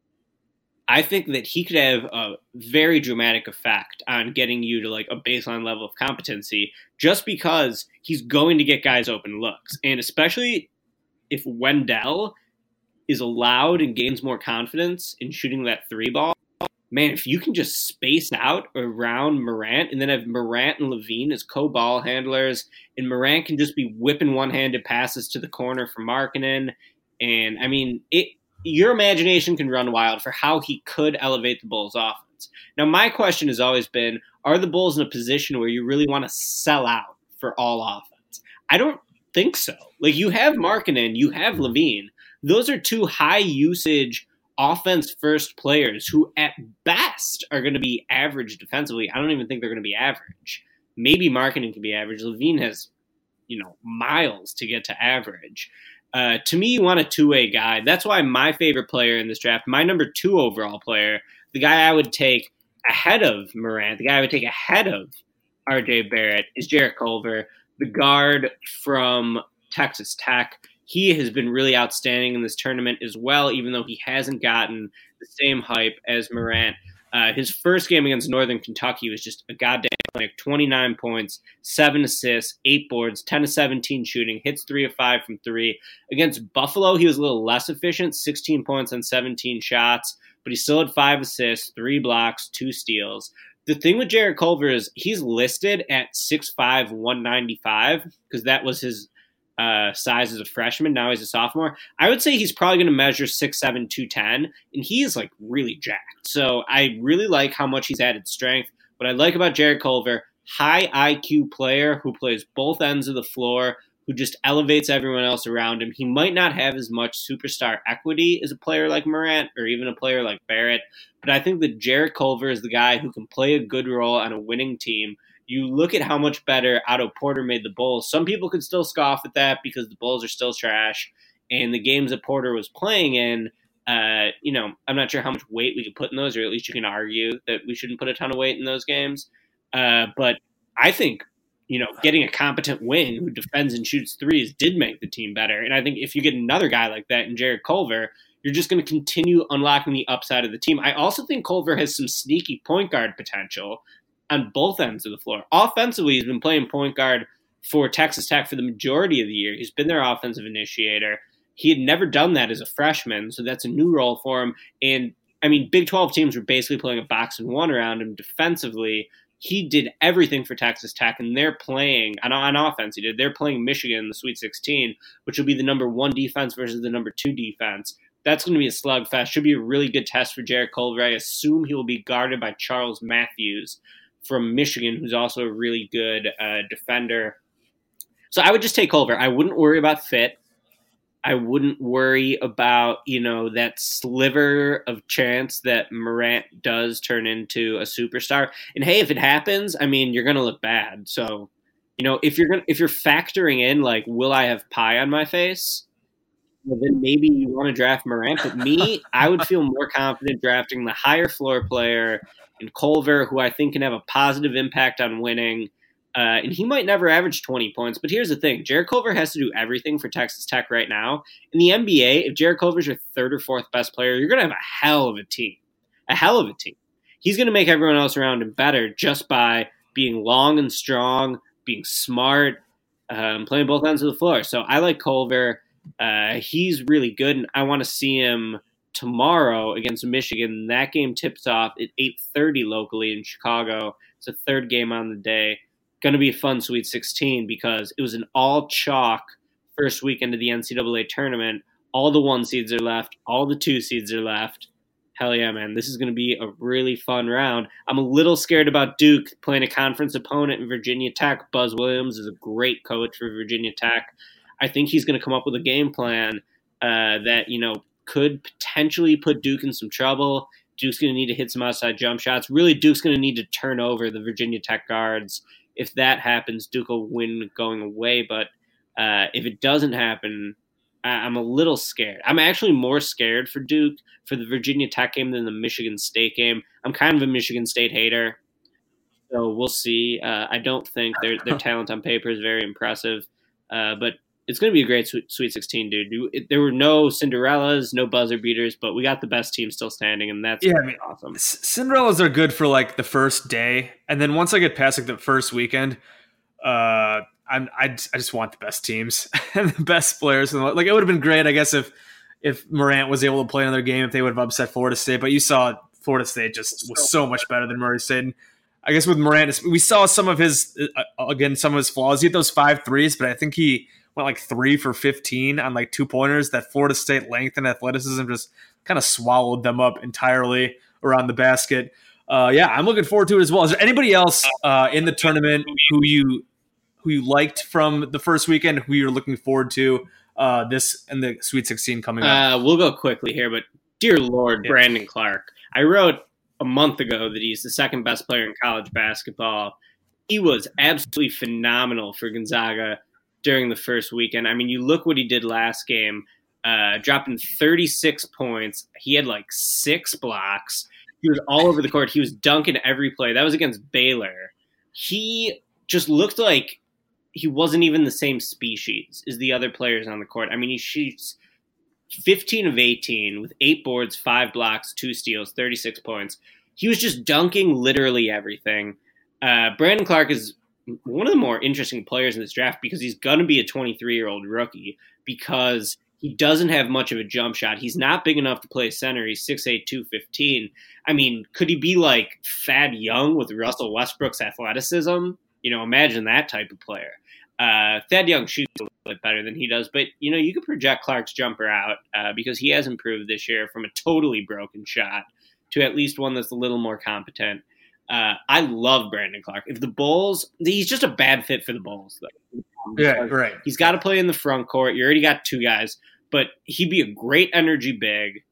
Speaker 2: I think that he could have a very dramatic effect on getting you to like a baseline level of competency, just because he's going to get guys open looks. And especially if Wendell is allowed and gains more confidence in shooting that three ball, man, if you can just space out around Morant and then have Morant and LaVine as co-ball handlers, and Morant can just be whipping one-handed passes to the corner for Markkanen. And, I mean, it your imagination can run wild for how he could elevate the Bulls' offense. Now, my question has always been, are the Bulls in a position where you really want to sell out for all offense? I don't think so. Like, you have Markkanen, you have LaVine. Those are two high-usage offense first players who at best are going to be average defensively. I don't even think they're going to be average. Maybe Markkanen can be average. LaVine has, you know, miles to get to average. Uh, to me, you want a two-way guy. That's why my favorite player in this draft, my number two overall player, the guy I would take ahead of Morant, the guy I would take ahead of R J Barrett, is Jarrett Culver, the guard from Texas Tech. He has been really outstanding in this tournament as well, even though he hasn't gotten the same hype as Morant. Uh, his first game against Northern Kentucky was just a goddamn clinic. twenty-nine points, seven assists, eight boards, ten of seventeen shooting, hits three of five from three. Against Buffalo, he was a little less efficient, sixteen points on seventeen shots, but he still had five assists, three blocks, two steals. The thing with Jarrett Culver is he's listed at six five, one ninety-five, because that was his Uh, size as a freshman. Now he's a sophomore. I would say he's probably going to measure six seven, two ten, and he is like really jacked. So I really like how much he's added strength. What I like about Jarrett Culver, high I Q player who plays both ends of the floor, who just elevates everyone else around him. He might not have as much superstar equity as a player like Morant or even a player like Barrett, but I think that Jarrett Culver is the guy who can play a good role on a winning team. You look at how much better Otto Porter made the Bulls. Some people could still scoff at that because the Bulls are still trash. And the games that Porter was playing in, uh, you know, I'm not sure how much weight we could put in those, or at least you can argue that we shouldn't put a ton of weight in those games. Uh, but I think, you know, getting a competent wing who defends and shoots threes did make the team better. And I think if you get another guy like that in Jarrett Culver, you're just going to continue unlocking the upside of the team. I also think Culver has some sneaky point guard potential on both ends of the floor. Offensively, he's been playing point guard for Texas Tech for the majority of the year. He's been their offensive initiator. He had never done that as a freshman, so that's a new role for him. And, I mean, Big twelve teams were basically playing a box and one around him defensively. He did everything for Texas Tech, and they're playing, on, on offense he did, they're playing Michigan in the Sweet sixteen, which will be the number one defense versus the number two defense. That's going to be a slugfest. Should be a really good test for Jarrett Culver. I assume he will be guarded by Charles Matthews from Michigan, who's also a really good uh, defender. So I would just take Culver. I wouldn't worry about fit. I wouldn't worry about, you know, that sliver of chance that Morant does turn into a superstar. And hey, if it happens, I mean, you're going to look bad. So, you know, if you're going to, if you're factoring in like, will I have pie on my face? well, then maybe you want to draft Morant. But me, I would feel more confident drafting the higher floor player in Culver, who I think can have a positive impact on winning. Uh, and he might never average twenty points. But here's the thing. Jarrett Culver has to do everything for Texas Tech right now. In the N B A, if Jarrett Culver's your third or fourth best player, you're going to have a hell of a team. A hell of a team. He's going to make everyone else around him better just by being long and strong, being smart, um, playing both ends of the floor. So I like Culver. Uh, he's really good, and I want to see him tomorrow against Michigan. That game tips off at eight thirty locally in Chicago. It's the third game on the day. Going to be a fun Sweet sixteen because it was an all-chalk first weekend of the N C double A tournament. All the one seeds are left. All the two seeds are left. Hell yeah, man. This is going to be a really fun round. I'm a little scared about Duke playing a conference opponent in Virginia Tech. Buzz Williams is a great coach for Virginia Tech. I think he's going to come up with a game plan uh, that, you know, could potentially put Duke in some trouble. Duke's going to need to hit some outside jump shots. Really, Duke's going to need to turn over the Virginia Tech guards. If that happens, Duke will win going away. But uh, if it doesn't happen, I'm a little scared. I'm actually more scared for Duke for the Virginia Tech game than the Michigan State game. I'm kind of a Michigan State hater, so we'll see. Uh, I don't think their their talent on paper is very impressive, uh, but it's going to be a great Sweet sixteen, dude. It, there were no Cinderellas, no buzzer beaters, but we got the best team still standing, and that's
Speaker 3: yeah, I mean,
Speaker 2: awesome.
Speaker 3: Cinderellas are good for like the first day, and then once I get past like the first weekend, uh, I'm, I, I just want the best teams and the best players. Like it would have been great, I guess, if if Morant was able to play another game, if they would have upset Florida State. But you saw Florida State just was so much better than Murray State. And I guess with Morant, we saw some of his uh, again some of his flaws. He had those five threes, but I think he went like three for fifteen on like two pointers. That Florida State length and athleticism just kind of swallowed them up entirely around the basket. Uh, yeah, I'm looking forward to it as well. Is there anybody else uh, in the tournament who you who you liked from the first weekend, who you're looking forward to uh, this and the Sweet sixteen coming up?
Speaker 2: Uh, we'll go quickly here, but dear Lord, yeah. Brandon Clark. I wrote a month ago that he's the second best player in college basketball. He was absolutely phenomenal for Gonzaga during the first weekend. I mean, you look what he did last game, uh, dropping thirty-six points. He had like six blocks. He was all over the court. He was dunking every play. That was against Baylor. He just looked like he wasn't even the same species as the other players on the court. I mean, he shoots fifteen of eighteen with eight boards, five blocks, two steals, thirty-six points. He was just dunking literally everything. Uh, Brandon Clark is one of the more interesting players in this draft because he's going to be a twenty-three-year-old rookie because he doesn't have much of a jump shot. He's not big enough to play center. He's six eight, two fifteen. I mean, could he be like Thad Young with Russell Westbrook's athleticism? You know, imagine that type of player. Uh, Thad Young shoots a little bit better than he does, but, you know, you could project Clark's jumper out uh, because he has improved this year from a totally broken shot to at least one that's a little more competent. Uh, I love Brandon Clark. If the Bulls, he's just a bad fit for the Bulls, though.
Speaker 3: Yeah, right.
Speaker 2: He's got to play in the front court. You already got two guys, but he'd be a great energy big.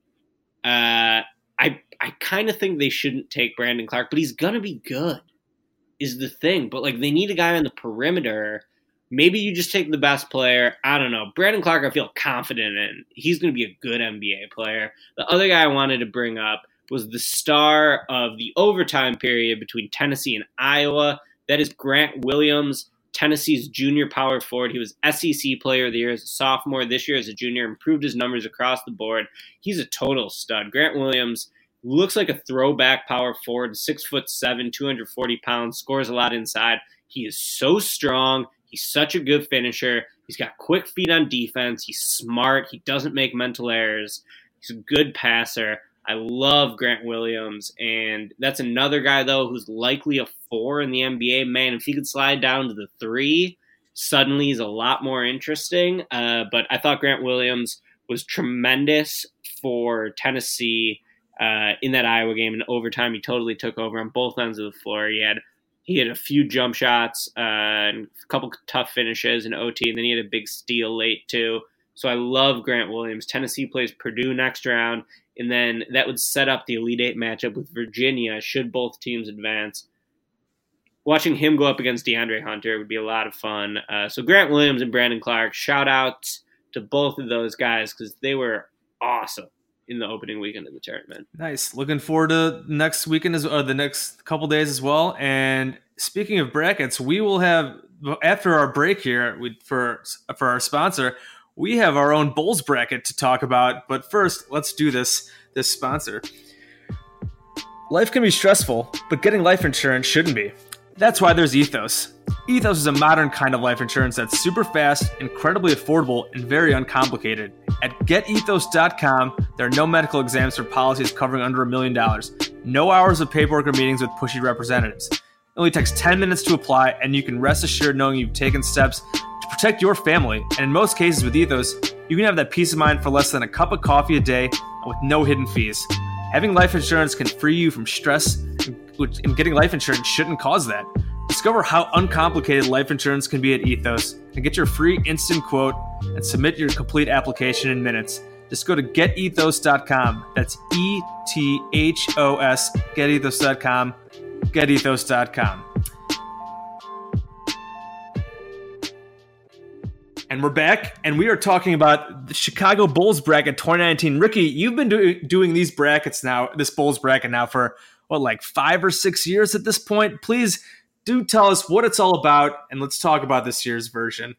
Speaker 2: Uh, I I kind of think they shouldn't take Brandon Clark, but he's gonna be good, is the thing. But like, they need a guy on the perimeter. Maybe you just take the best player. I don't know. Brandon Clark, I feel confident in. He's going to be a good N B A player. The other guy I wanted to bring up was the star of the overtime period between Tennessee and Iowa. That is Grant Williams, Tennessee's junior power forward. He was S E C Player of the Year as a sophomore. This year as a junior, improved his numbers across the board. He's a total stud. Grant Williams looks like a throwback power forward, six foot seven, two hundred forty pounds, scores a lot inside. He is so strong. He's such a good finisher. He's got quick feet on defense. He's smart. He doesn't make mental errors. He's a good passer. I love Grant Williams. And that's another guy, though, who's likely a four in the N B A. Man, if he could slide down to the three, suddenly he's a lot more interesting. Uh, but I thought Grant Williams was tremendous for Tennessee uh, in that Iowa game. In overtime, he totally took over on both ends of the floor. He had He had a few jump shots, uh, and a couple tough finishes in O T, and then he had a big steal late too. So I love Grant Williams. Tennessee plays Purdue next round, and then that would set up the Elite Eight matchup with Virginia should both teams advance. Watching him go up against DeAndre Hunter would be a lot of fun. Uh, so Grant Williams and Brandon Clark, shout outs to both of those guys because they were awesome in the opening weekend of the tournament.
Speaker 3: Nice. Looking forward to next weekend as or the next couple days as well. And speaking of brackets, we will have after our break here we, for for our sponsor, we have our own Bulls bracket to talk about. But first, let's do this this sponsor. Life can be stressful, but getting life insurance shouldn't be. That's why there's Ethos. Ethos is a modern kind of life insurance that's super fast, incredibly affordable, and very uncomplicated. At get ethos dot com, there are no medical exams for policies covering under a million dollars. No hours of paperwork or meetings with pushy representatives. It only takes ten minutes to apply, and you can rest assured knowing you've taken steps to protect your family. And in most cases with Ethos, you can have that peace of mind for less than a cup of coffee a day and with no hidden fees. Having life insurance can free you from stress, and getting life insurance shouldn't cause that. Discover how uncomplicated life insurance can be at Ethos and get your free instant quote and submit your complete application in minutes. Just go to get ethos dot com. That's E T H O S, get ethos dot com, get ethos dot com. And we're back, and we are talking about the Chicago Bulls bracket twenty nineteen. Ricky, you've been do- doing these brackets now, this Bulls bracket now for, what, like five or six years at this point? Please do tell us what it's all about, and let's talk about this year's version.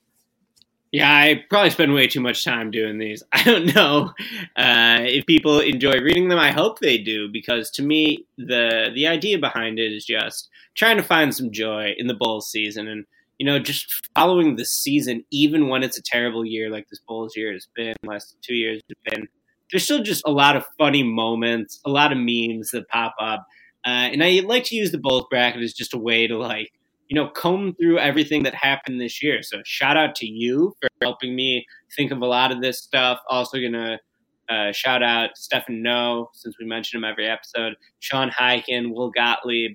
Speaker 2: Yeah, I probably spend way too much time doing these. I don't know uh, if people enjoy reading them. I hope they do, because to me, the the idea behind it is just trying to find some joy in the Bulls season and, you know, just following the season, even when it's a terrible year like this Bulls year has been, last two years have been. There's still just a lot of funny moments, a lot of memes that pop up. Uh, and I like to use the Bulls bracket as just a way to, like, you know, comb through everything that happened this year. So shout out to you for helping me think of a lot of this stuff. Also going to uh, shout out Stefan No, since we mention him every episode, Sean Hyken, Will Gottlieb.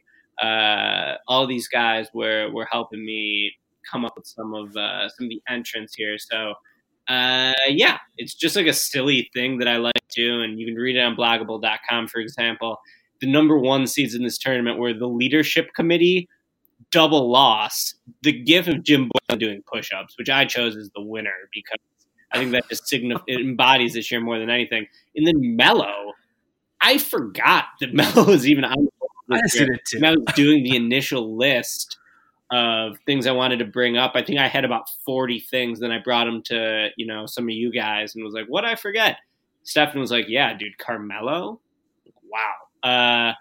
Speaker 2: Uh, all these guys were, were helping me come up with some of uh, some of the entrants here. So, uh, yeah, it's just like a silly thing that I like to do, and you can read it on bloggable dot com, for example. The number one seeds in this tournament were the leadership committee, double loss, the gif of Jim Boylen doing push-ups, which I chose as the winner because I think that just signif- it embodies this year more than anything. And then Melo, I forgot that Melo was even on the
Speaker 3: I did it too.
Speaker 2: And I was doing the initial list of things I wanted to bring up. I think I had about forty things. Then I brought them to, you know, some of you guys and was like, what did I forget? Stefan was like, yeah, dude, Carmelo? Wow. Uh,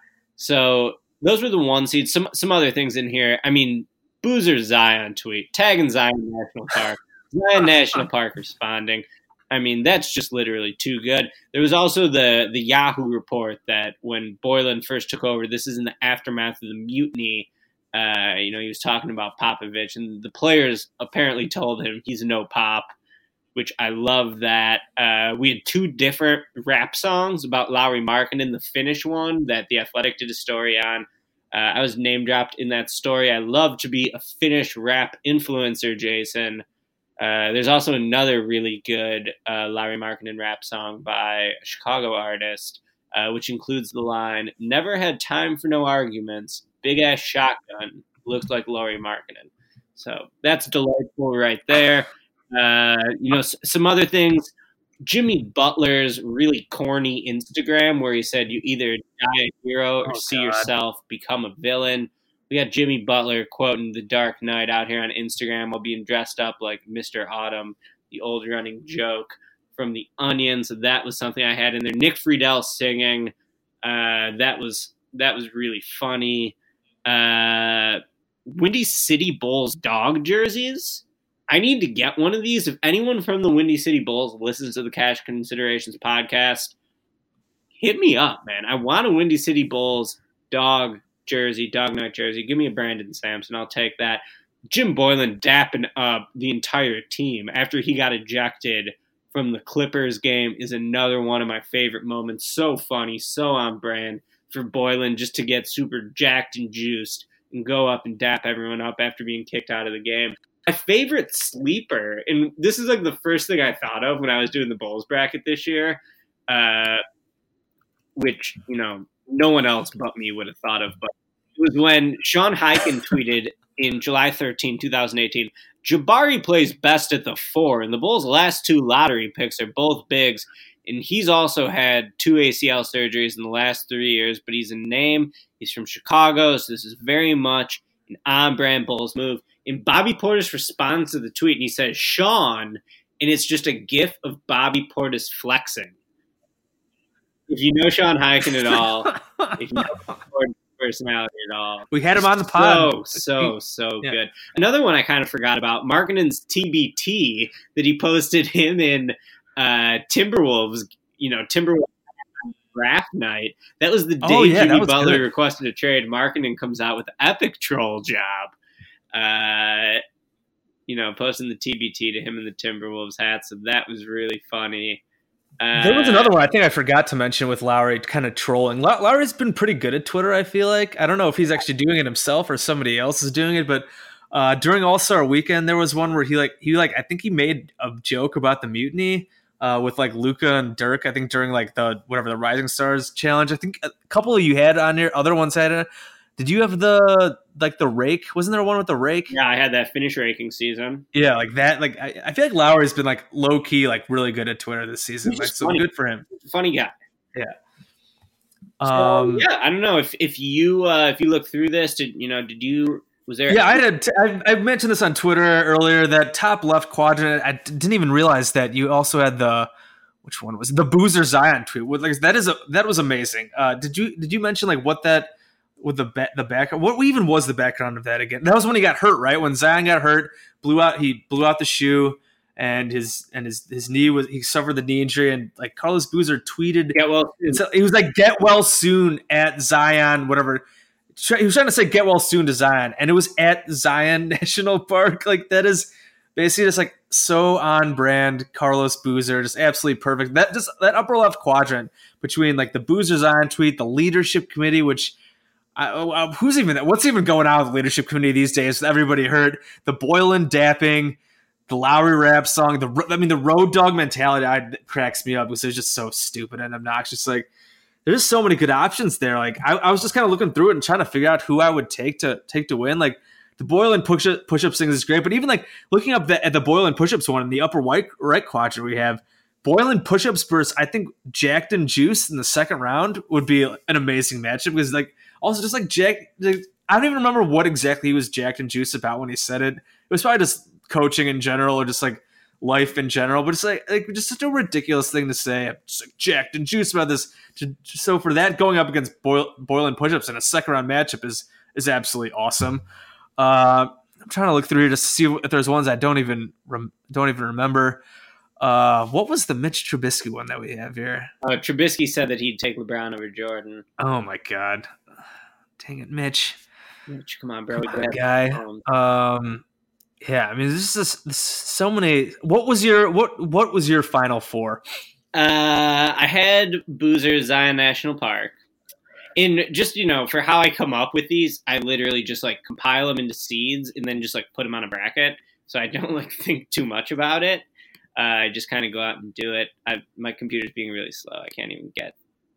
Speaker 2: so those were the one seeds. Some some other things in here. I mean, Boozer Zion tweet, tagging Zion National Park. Zion National Park responding. I mean, that's just literally too good. There was also the the Yahoo report that when Boylen first took over, this is in the aftermath of the mutiny. Uh, you know, he was talking about Popovich, and the players apparently told him he's no pop, which I love that. Uh, we had two different rap songs about Lauri Markkanen, the Finnish one that The Athletic did a story on. Uh, I was name dropped in that story. I love to be a Finnish rap influencer, Jason. Uh, there's also another really good uh, Lauri Markkanen rap song by a Chicago artist, uh, which includes the line, never had time for no arguments, big-ass shotgun, looks like Lauri Markkanen. So that's delightful right there. Uh, you know, s- some other things, Jimmy Butler's really corny Instagram where he said you either die a hero or
Speaker 3: Oh,
Speaker 2: see
Speaker 3: God.
Speaker 2: yourself become a villain. We got Jimmy Butler quoting The Dark Knight out here on Instagram while being dressed up like Mister Autumn, the old running joke from The Onion. So that was something I had in there. Nick Friedel singing. Uh, that was that was really funny. Uh, Windy City Bulls dog jerseys. I need to get one of these. If anyone from the Windy City Bulls listens to the Cash Considerations podcast, hit me up, man. I want a Windy City Bulls dog jersey, dog night jersey. Give me a Brandon Sampson. I'll take that. Jim Boylen dapping up the entire team after he got ejected from the Clippers game is another one of my favorite moments. So funny, so on brand for Boylen just to get super jacked and juiced and go up and dap everyone up after being kicked out of the game. My favorite sleeper, and this is like the first thing I thought of when I was doing the Bulls bracket this year, uh, which, you know, no one else but me would have thought of, but it was when Sean Hyken tweeted in July thirteenth, twenty eighteen. Jabari plays best at the four, and the Bulls' last two lottery picks are both bigs. And he's also had two A C L surgeries in the last three years, but he's a name. He's from Chicago, so this is very much an on-brand Bulls move. And Bobby Portis responds to the tweet, and he says, Sean, and it's just a gif of Bobby Portis flexing. If you know Sean Highkin at all, if you know Portis' personality at all.
Speaker 3: We had him on the pod.
Speaker 2: So, so, so
Speaker 3: yeah.
Speaker 2: good. Another one I kind of forgot about, Markkanen's T B T that he posted him in uh, Timberwolves, you know, Timberwolves draft night. That was the day
Speaker 3: oh, yeah,
Speaker 2: Jimmy Butler
Speaker 3: good.
Speaker 2: requested a trade. Markkanen comes out with the epic troll job. Uh, you know, posting the T B T to him in the Timberwolves hat. So that was really funny. Uh,
Speaker 3: there was another one I think I forgot to mention with Lowry kind of trolling. Low- Lowry's been pretty good at Twitter, I feel like. I don't know if he's actually doing it himself or somebody else is doing it, but uh, during All-Star Weekend, there was one where he like he like I think he made a joke about the mutiny uh, with like Luka and Dirk. I think during like the whatever the Rising Stars challenge. I think a couple of you had on your other ones had it. Did you have the like the rake? Wasn't there one with the rake?
Speaker 2: Yeah, I had that finish raking season.
Speaker 3: Yeah, like that. Like I, I feel like Lowry's been like low key, like really good at Twitter this season. Like, so
Speaker 2: funny.
Speaker 3: good for him.
Speaker 2: Funny guy.
Speaker 3: Yeah.
Speaker 2: Um. So, yeah, I don't know if if you uh, if you look through this, did you know? Did you was there?
Speaker 3: Yeah, I had. I, I mentioned this on Twitter earlier. That top left quadrant. I didn't even realize that you also had the. Which one was it? The Boozer Zion tweet? Like that is a that was amazing. Uh, did you did you mention like what that? With the ba- the back, what even was the background of that again? That was when he got hurt, right? When Zion got hurt, blew out he blew out the shoe, and his and his his knee was he suffered the knee injury, and like Carlos Boozer tweeted,
Speaker 2: "Get well."
Speaker 3: So he was like, "Get well soon" at Zion, whatever. He was trying to say "Get well soon" to Zion, and it was at Zion National Park. Like that is basically just like so on brand. Carlos Boozer, just absolutely perfect. That just that upper left quadrant between like the Boozer Zion tweet, the leadership committee, which. I, who's even what's even going on with the leadership committee these days? With everybody hurt, the Boylan dapping, the Lowry rap song, the I mean the road dog mentality I, cracks me up because it's just so stupid and obnoxious. Like there's so many good options there. Like I, I was just kind of looking through it and trying to figure out who I would take to take to win. Like the Boylan push push ups thing is great, but even like looking up the, at the Boylan push ups one in the upper right right quadrant we have. Boylan push ups versus I think Jacked and Juice in the second round would be an amazing matchup because like. Also, just like Jack, like, I don't even remember what exactly he was jacked and juiced about when he said it. It was probably just coaching in general or just like life in general. But it's like, like just such a ridiculous thing to say. I'm just like jacked and juiced about this. So for that, going up against Boy- Boylan push-ups in a second round matchup is is absolutely awesome. Uh, I'm trying to look through here to see if there's ones I don't even rem- don't even remember. Uh, what was the Mitch Trubisky one that we have here?
Speaker 2: Uh, Trubisky said that he'd take LeBron over Jordan.
Speaker 3: Oh my God. Dang it, Mitch.
Speaker 2: Mitch, come on, bro.
Speaker 3: Come on, guy. Um, yeah, I mean, this is this, so many. What was your what? What was your final four?
Speaker 2: Uh, I had Boozer Zion National Park, and just you know, for how I come up with these, I literally just like compile them into seeds and then just like put them on a bracket, so I don't like think too much about it. Uh, I just kind of go out and do it. I, my computer's being really slow. I can't even get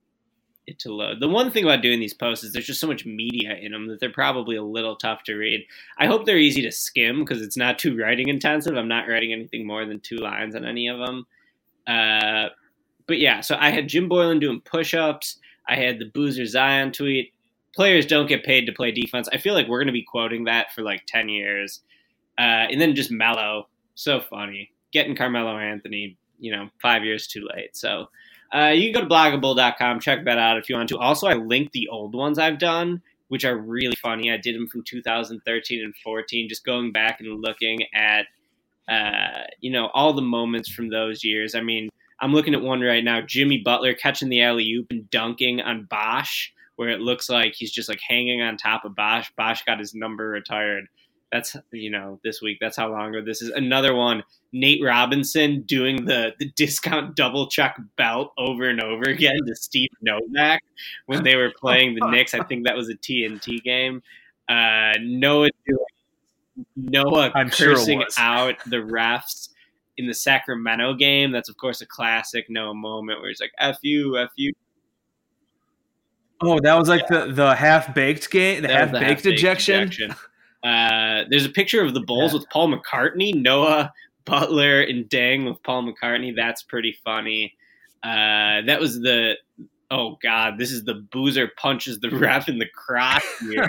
Speaker 2: it to load. The one thing about doing these posts is there's just so much media in them that they're probably a little tough to read. I hope they're easy to skim because it's not too writing intensive. I'm not writing anything more than two lines on any of them. Uh, but yeah, so I had Jim Boylan doing push-ups. I had the Boozer Zion tweet. Players don't get paid to play defense. I feel like we're going to be quoting that for like ten years. Uh, and then just Melo. So funny. Getting Carmelo Anthony, you know, five years too late. So Uh, you can go to bloggable dot com, check that out if you want to. Also, I linked the old ones I've done, which are really funny. I did them from two thousand thirteen and fourteen, just going back and looking at, uh, you know, all the moments from those years. I mean, I'm looking at one right now, Jimmy Butler catching the alley-oop and dunking on Bosh, where it looks like he's just like hanging on top of Bosh. Bosh got his number retired. That's, you know, this week. That's how long ago this is. Another one, Nate Robinson doing the, the discount double check belt over and over again to Steve Novak when they were playing the Knicks. I think that was a T N T game. Uh, Noah doing, Noah
Speaker 3: I'm
Speaker 2: cursing
Speaker 3: sure
Speaker 2: out the refs in the Sacramento game. That's, of course, a classic Noah moment where he's like, F you, F you.
Speaker 3: Oh, that was like yeah. the, the half-baked game, the half-baked, half-baked ejection? ejection.
Speaker 2: Uh, there's a picture of the Bulls
Speaker 3: Yeah.
Speaker 2: with Paul McCartney, Noah Butler, and Deng with Paul McCartney. That's pretty funny. Uh, that was the oh god, this is the Boozer punches the ref in the crotch here.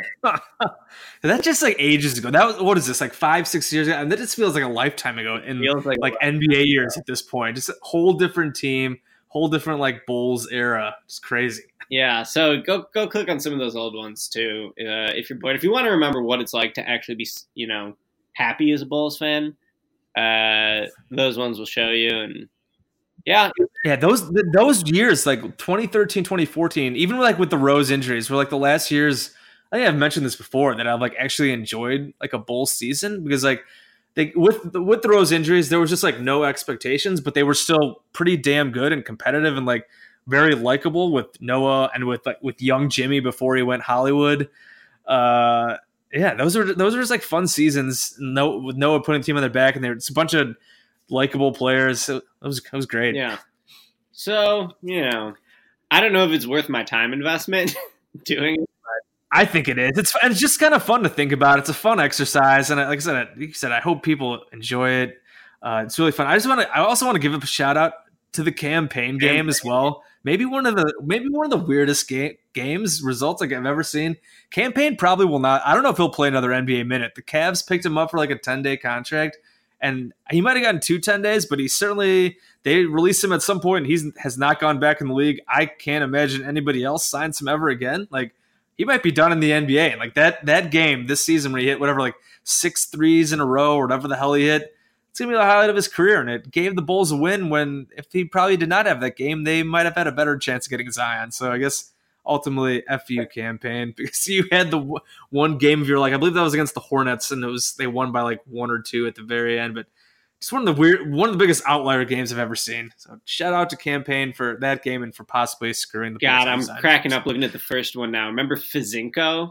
Speaker 3: That just like ages ago. That was what is this like five, six years ago? And that just feels like a lifetime ago in
Speaker 2: Feels like
Speaker 3: like
Speaker 2: a
Speaker 3: N B A years at this point. Just a whole different team, whole different like Bulls era. It's crazy.
Speaker 2: Yeah, so go go click on some of those old ones too, uh, if you're bored. If you want to remember what it's like to actually be, you know, happy as a Bulls fan, uh, those ones will show you. And yeah,
Speaker 3: Yeah, those those years like twenty thirteen, twenty fourteen, even like with the Rose injuries, were like the last years. I think I've mentioned this before that I've like actually enjoyed like a Bulls season because like they with the, with the Rose injuries, there was just like no expectations, but they were still pretty damn good and competitive and like very likable with Noah and with like with young Jimmy before he went Hollywood. Uh, yeah, those are those are just like fun seasons. No, with Noah putting the team on their back, and there's a bunch of likable players. It was it was great.
Speaker 2: yeah. So you know, I don't know if it's worth my time investment doing it.
Speaker 3: I think it is. It's it's just kind of fun to think about. It's a fun exercise, and like I said, like you said, I hope people enjoy it. Uh, it's really fun. I just want to. I also want to give a shout out to the campaign game as well. Maybe one of the maybe one of the weirdest game, games results like I've ever seen. Campaign probably will not. I don't know if he'll play another N B A minute. The Cavs picked him up for like a ten day contract, and he might have gotten two ten days, but he certainly they released him at some point. And he's has not gone back in the league. I can't imagine anybody else signs him ever again. Like he might be done in the N B A. Like that that game this season where he hit whatever like six threes in a row or whatever the hell he hit. It's going to be the highlight of his career, and it gave the Bulls a win when if he probably did not have that game, they might have had a better chance of getting Zion. So I guess ultimately F you campaign because you had the w- one game of your like I believe that was against the Hornets, and it was they won by like one or two at the very end, but it's one of the weird one of the biggest outlier games I've ever seen. So shout out to campaign for that game and for possibly screwing the
Speaker 2: God,
Speaker 3: Bulls
Speaker 2: I'm
Speaker 3: outside.
Speaker 2: cracking up looking at the first one now. Remember Fizinko?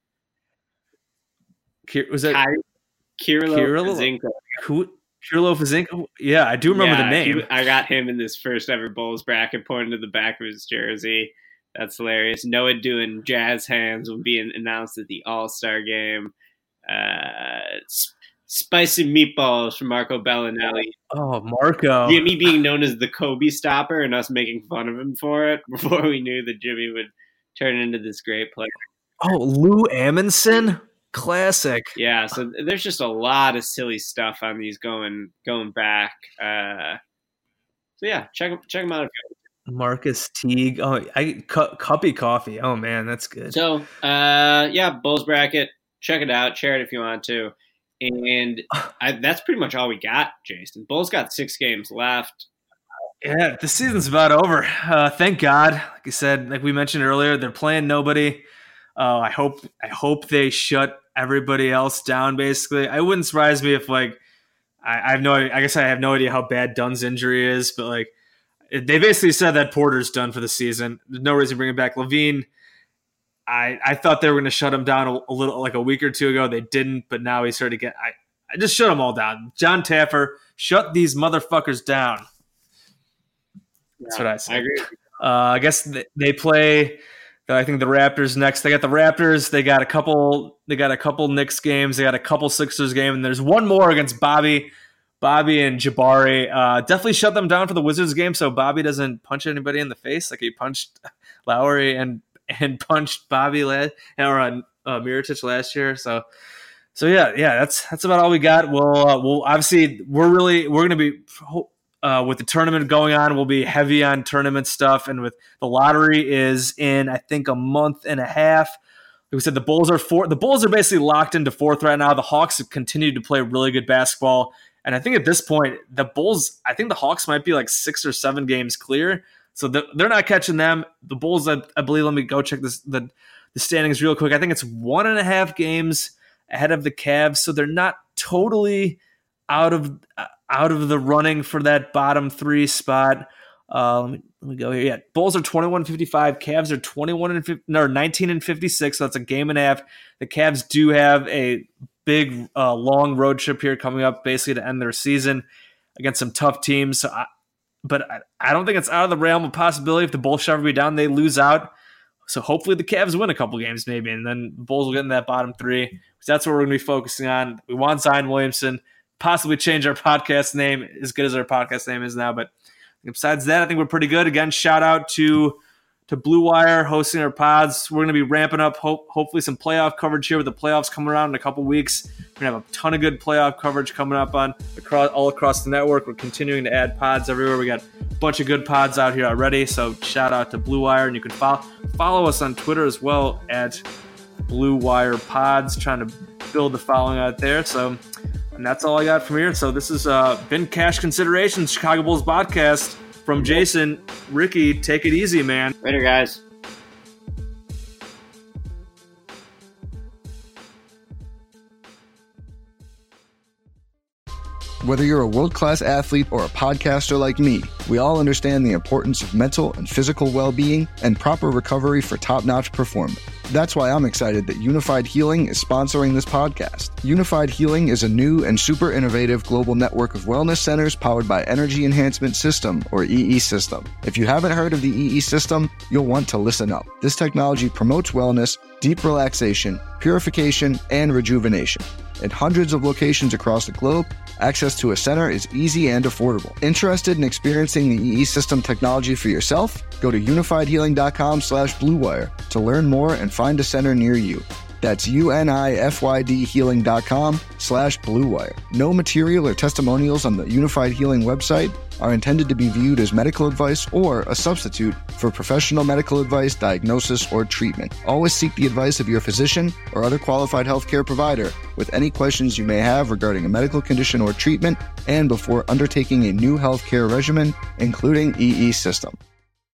Speaker 3: Was that
Speaker 2: Kirilo
Speaker 3: Kirilo?
Speaker 2: Fizinko?
Speaker 3: Who? Kirilo Fizinko? Yeah, I do remember
Speaker 2: Yeah,
Speaker 3: the name.
Speaker 2: he- I got him in this first ever Bulls bracket, pointing to the back of his jersey. That's hilarious. Noah doing jazz hands when being announced at the All-Star game. Uh, sp- spicy meatballs from Marco Bellinelli.
Speaker 3: Oh, Marco.
Speaker 2: Jimmy being known as the Kobe stopper and us making fun of him for it before we knew that Jimmy would turn into this great player.
Speaker 3: Oh, Lou Amundsen? Classic.
Speaker 2: Yeah, so there's just a lot of silly stuff on these going going back. Uh, so yeah, check check them out. If you
Speaker 3: Marcus Teague. Oh, I cu- Cuppy Coffee. Oh man, that's good.
Speaker 2: So uh, yeah, Bulls bracket. Check it out. Share it if you want to. And I, that's pretty much all we got, Jason. Bulls got six games left.
Speaker 3: Yeah, the season's about over. Uh, thank God. Like I said, like we mentioned earlier, they're playing nobody. Uh, I hope I hope they shut everybody else down. Basically, I wouldn't surprise me if like I, I have no. I guess I have no idea how bad Dunn's injury is, but like they basically said that Porter's done for the season. There's no reason to bring him back. Levine, I I thought they were going to shut him down a, a little like a week or two ago. They didn't, but now he started to get. I I just shut them all down. John Taffer, shut these motherfuckers down. That's
Speaker 2: Yeah,
Speaker 3: what I say.
Speaker 2: I agree.
Speaker 3: Uh, I guess th- they play. I think the Raptors next. They got the Raptors. They got a couple. They got a couple Knicks games. They got a couple Sixers game, and there's one more against Bobby, Bobby and Jabari. Uh, definitely shut them down for the Wizards game, so Bobby doesn't punch anybody in the face like he punched Lowry and and punched Bobby last or uh, uh, Mirotic last year. So, so yeah, yeah. That's that's about all we got. We'll uh, we'll obviously we're really we're gonna be. Uh, with the tournament going on, we'll be heavy on tournament stuff. And with the lottery is in, I think, a month and a half. Like we said, the Bulls are four. The Bulls are basically locked into fourth right now. The Hawks have continued to play really good basketball. And I think at this point, the Bulls, I think the Hawks might be like six or seven games clear. So the, they're not catching them. The Bulls, I, I believe, let me go check this the, the standings real quick. I think it's one and a half games ahead of the Cavs. So they're not totally out of uh, out of the running for that bottom three spot. Uh, let me, let me go here. Yeah, Bulls are twenty-one fifty-five. Cavs are twenty-one and fifty, no, nineteen and fifty-six. So that's a game and a half. The Cavs do have a big, uh, long road trip here coming up, basically to end their season against some tough teams. So, I, but I, I don't think it's out of the realm of possibility. If the Bulls shove me down, they lose out. So hopefully the Cavs win a couple games maybe, and then the Bulls will get in that bottom three. because that's what we're going to be focusing on. We want Zion Williamson, possibly change our podcast name as good as our podcast name is now. But besides that, I think we're pretty good. Again, shout out to to Blue Wire hosting our pods. We're going to be ramping up hope, hopefully some playoff coverage here with the playoffs coming around in a couple weeks. We're going to have a ton of good playoff coverage coming up on across all across the network. We're continuing to add pods everywhere. We got a bunch of good pods out here already. So shout out to Blue Wire, and you can follow follow us on Twitter as well at Blue Wire Pods, trying to build the following out there. So, and that's all I got from here. So this has uh, been Cash Considerations, Chicago Bulls podcast. From Jason, Ricky, take it easy, man.
Speaker 2: Later, guys.
Speaker 4: Whether you're a world-class athlete or a podcaster like me, we all understand the importance of mental and physical well-being and proper recovery for top-notch performance. That's why I'm excited that Unified Healing is sponsoring this podcast. Unified Healing is a new and super innovative global network of wellness centers powered by Energy Enhancement System, or E E System. If you haven't heard of the E E System, you'll want to listen up. This technology promotes wellness, deep relaxation, purification, and rejuvenation. At hundreds of locations across the globe, access to a center is easy and affordable. Interested in experiencing the E E System technology for yourself? Go to unified healing dot com slash blue wire to learn more and find a center near you. That's U-N-I-F-Y-D healing dot com slash blue wire. No material or testimonials on the Unified Healing website are intended to be viewed as medical advice or a substitute for professional medical advice, diagnosis, or treatment. Always seek the advice of your physician or other qualified healthcare provider with any questions you may have regarding a medical condition or treatment and before undertaking a new healthcare regimen, including E E System.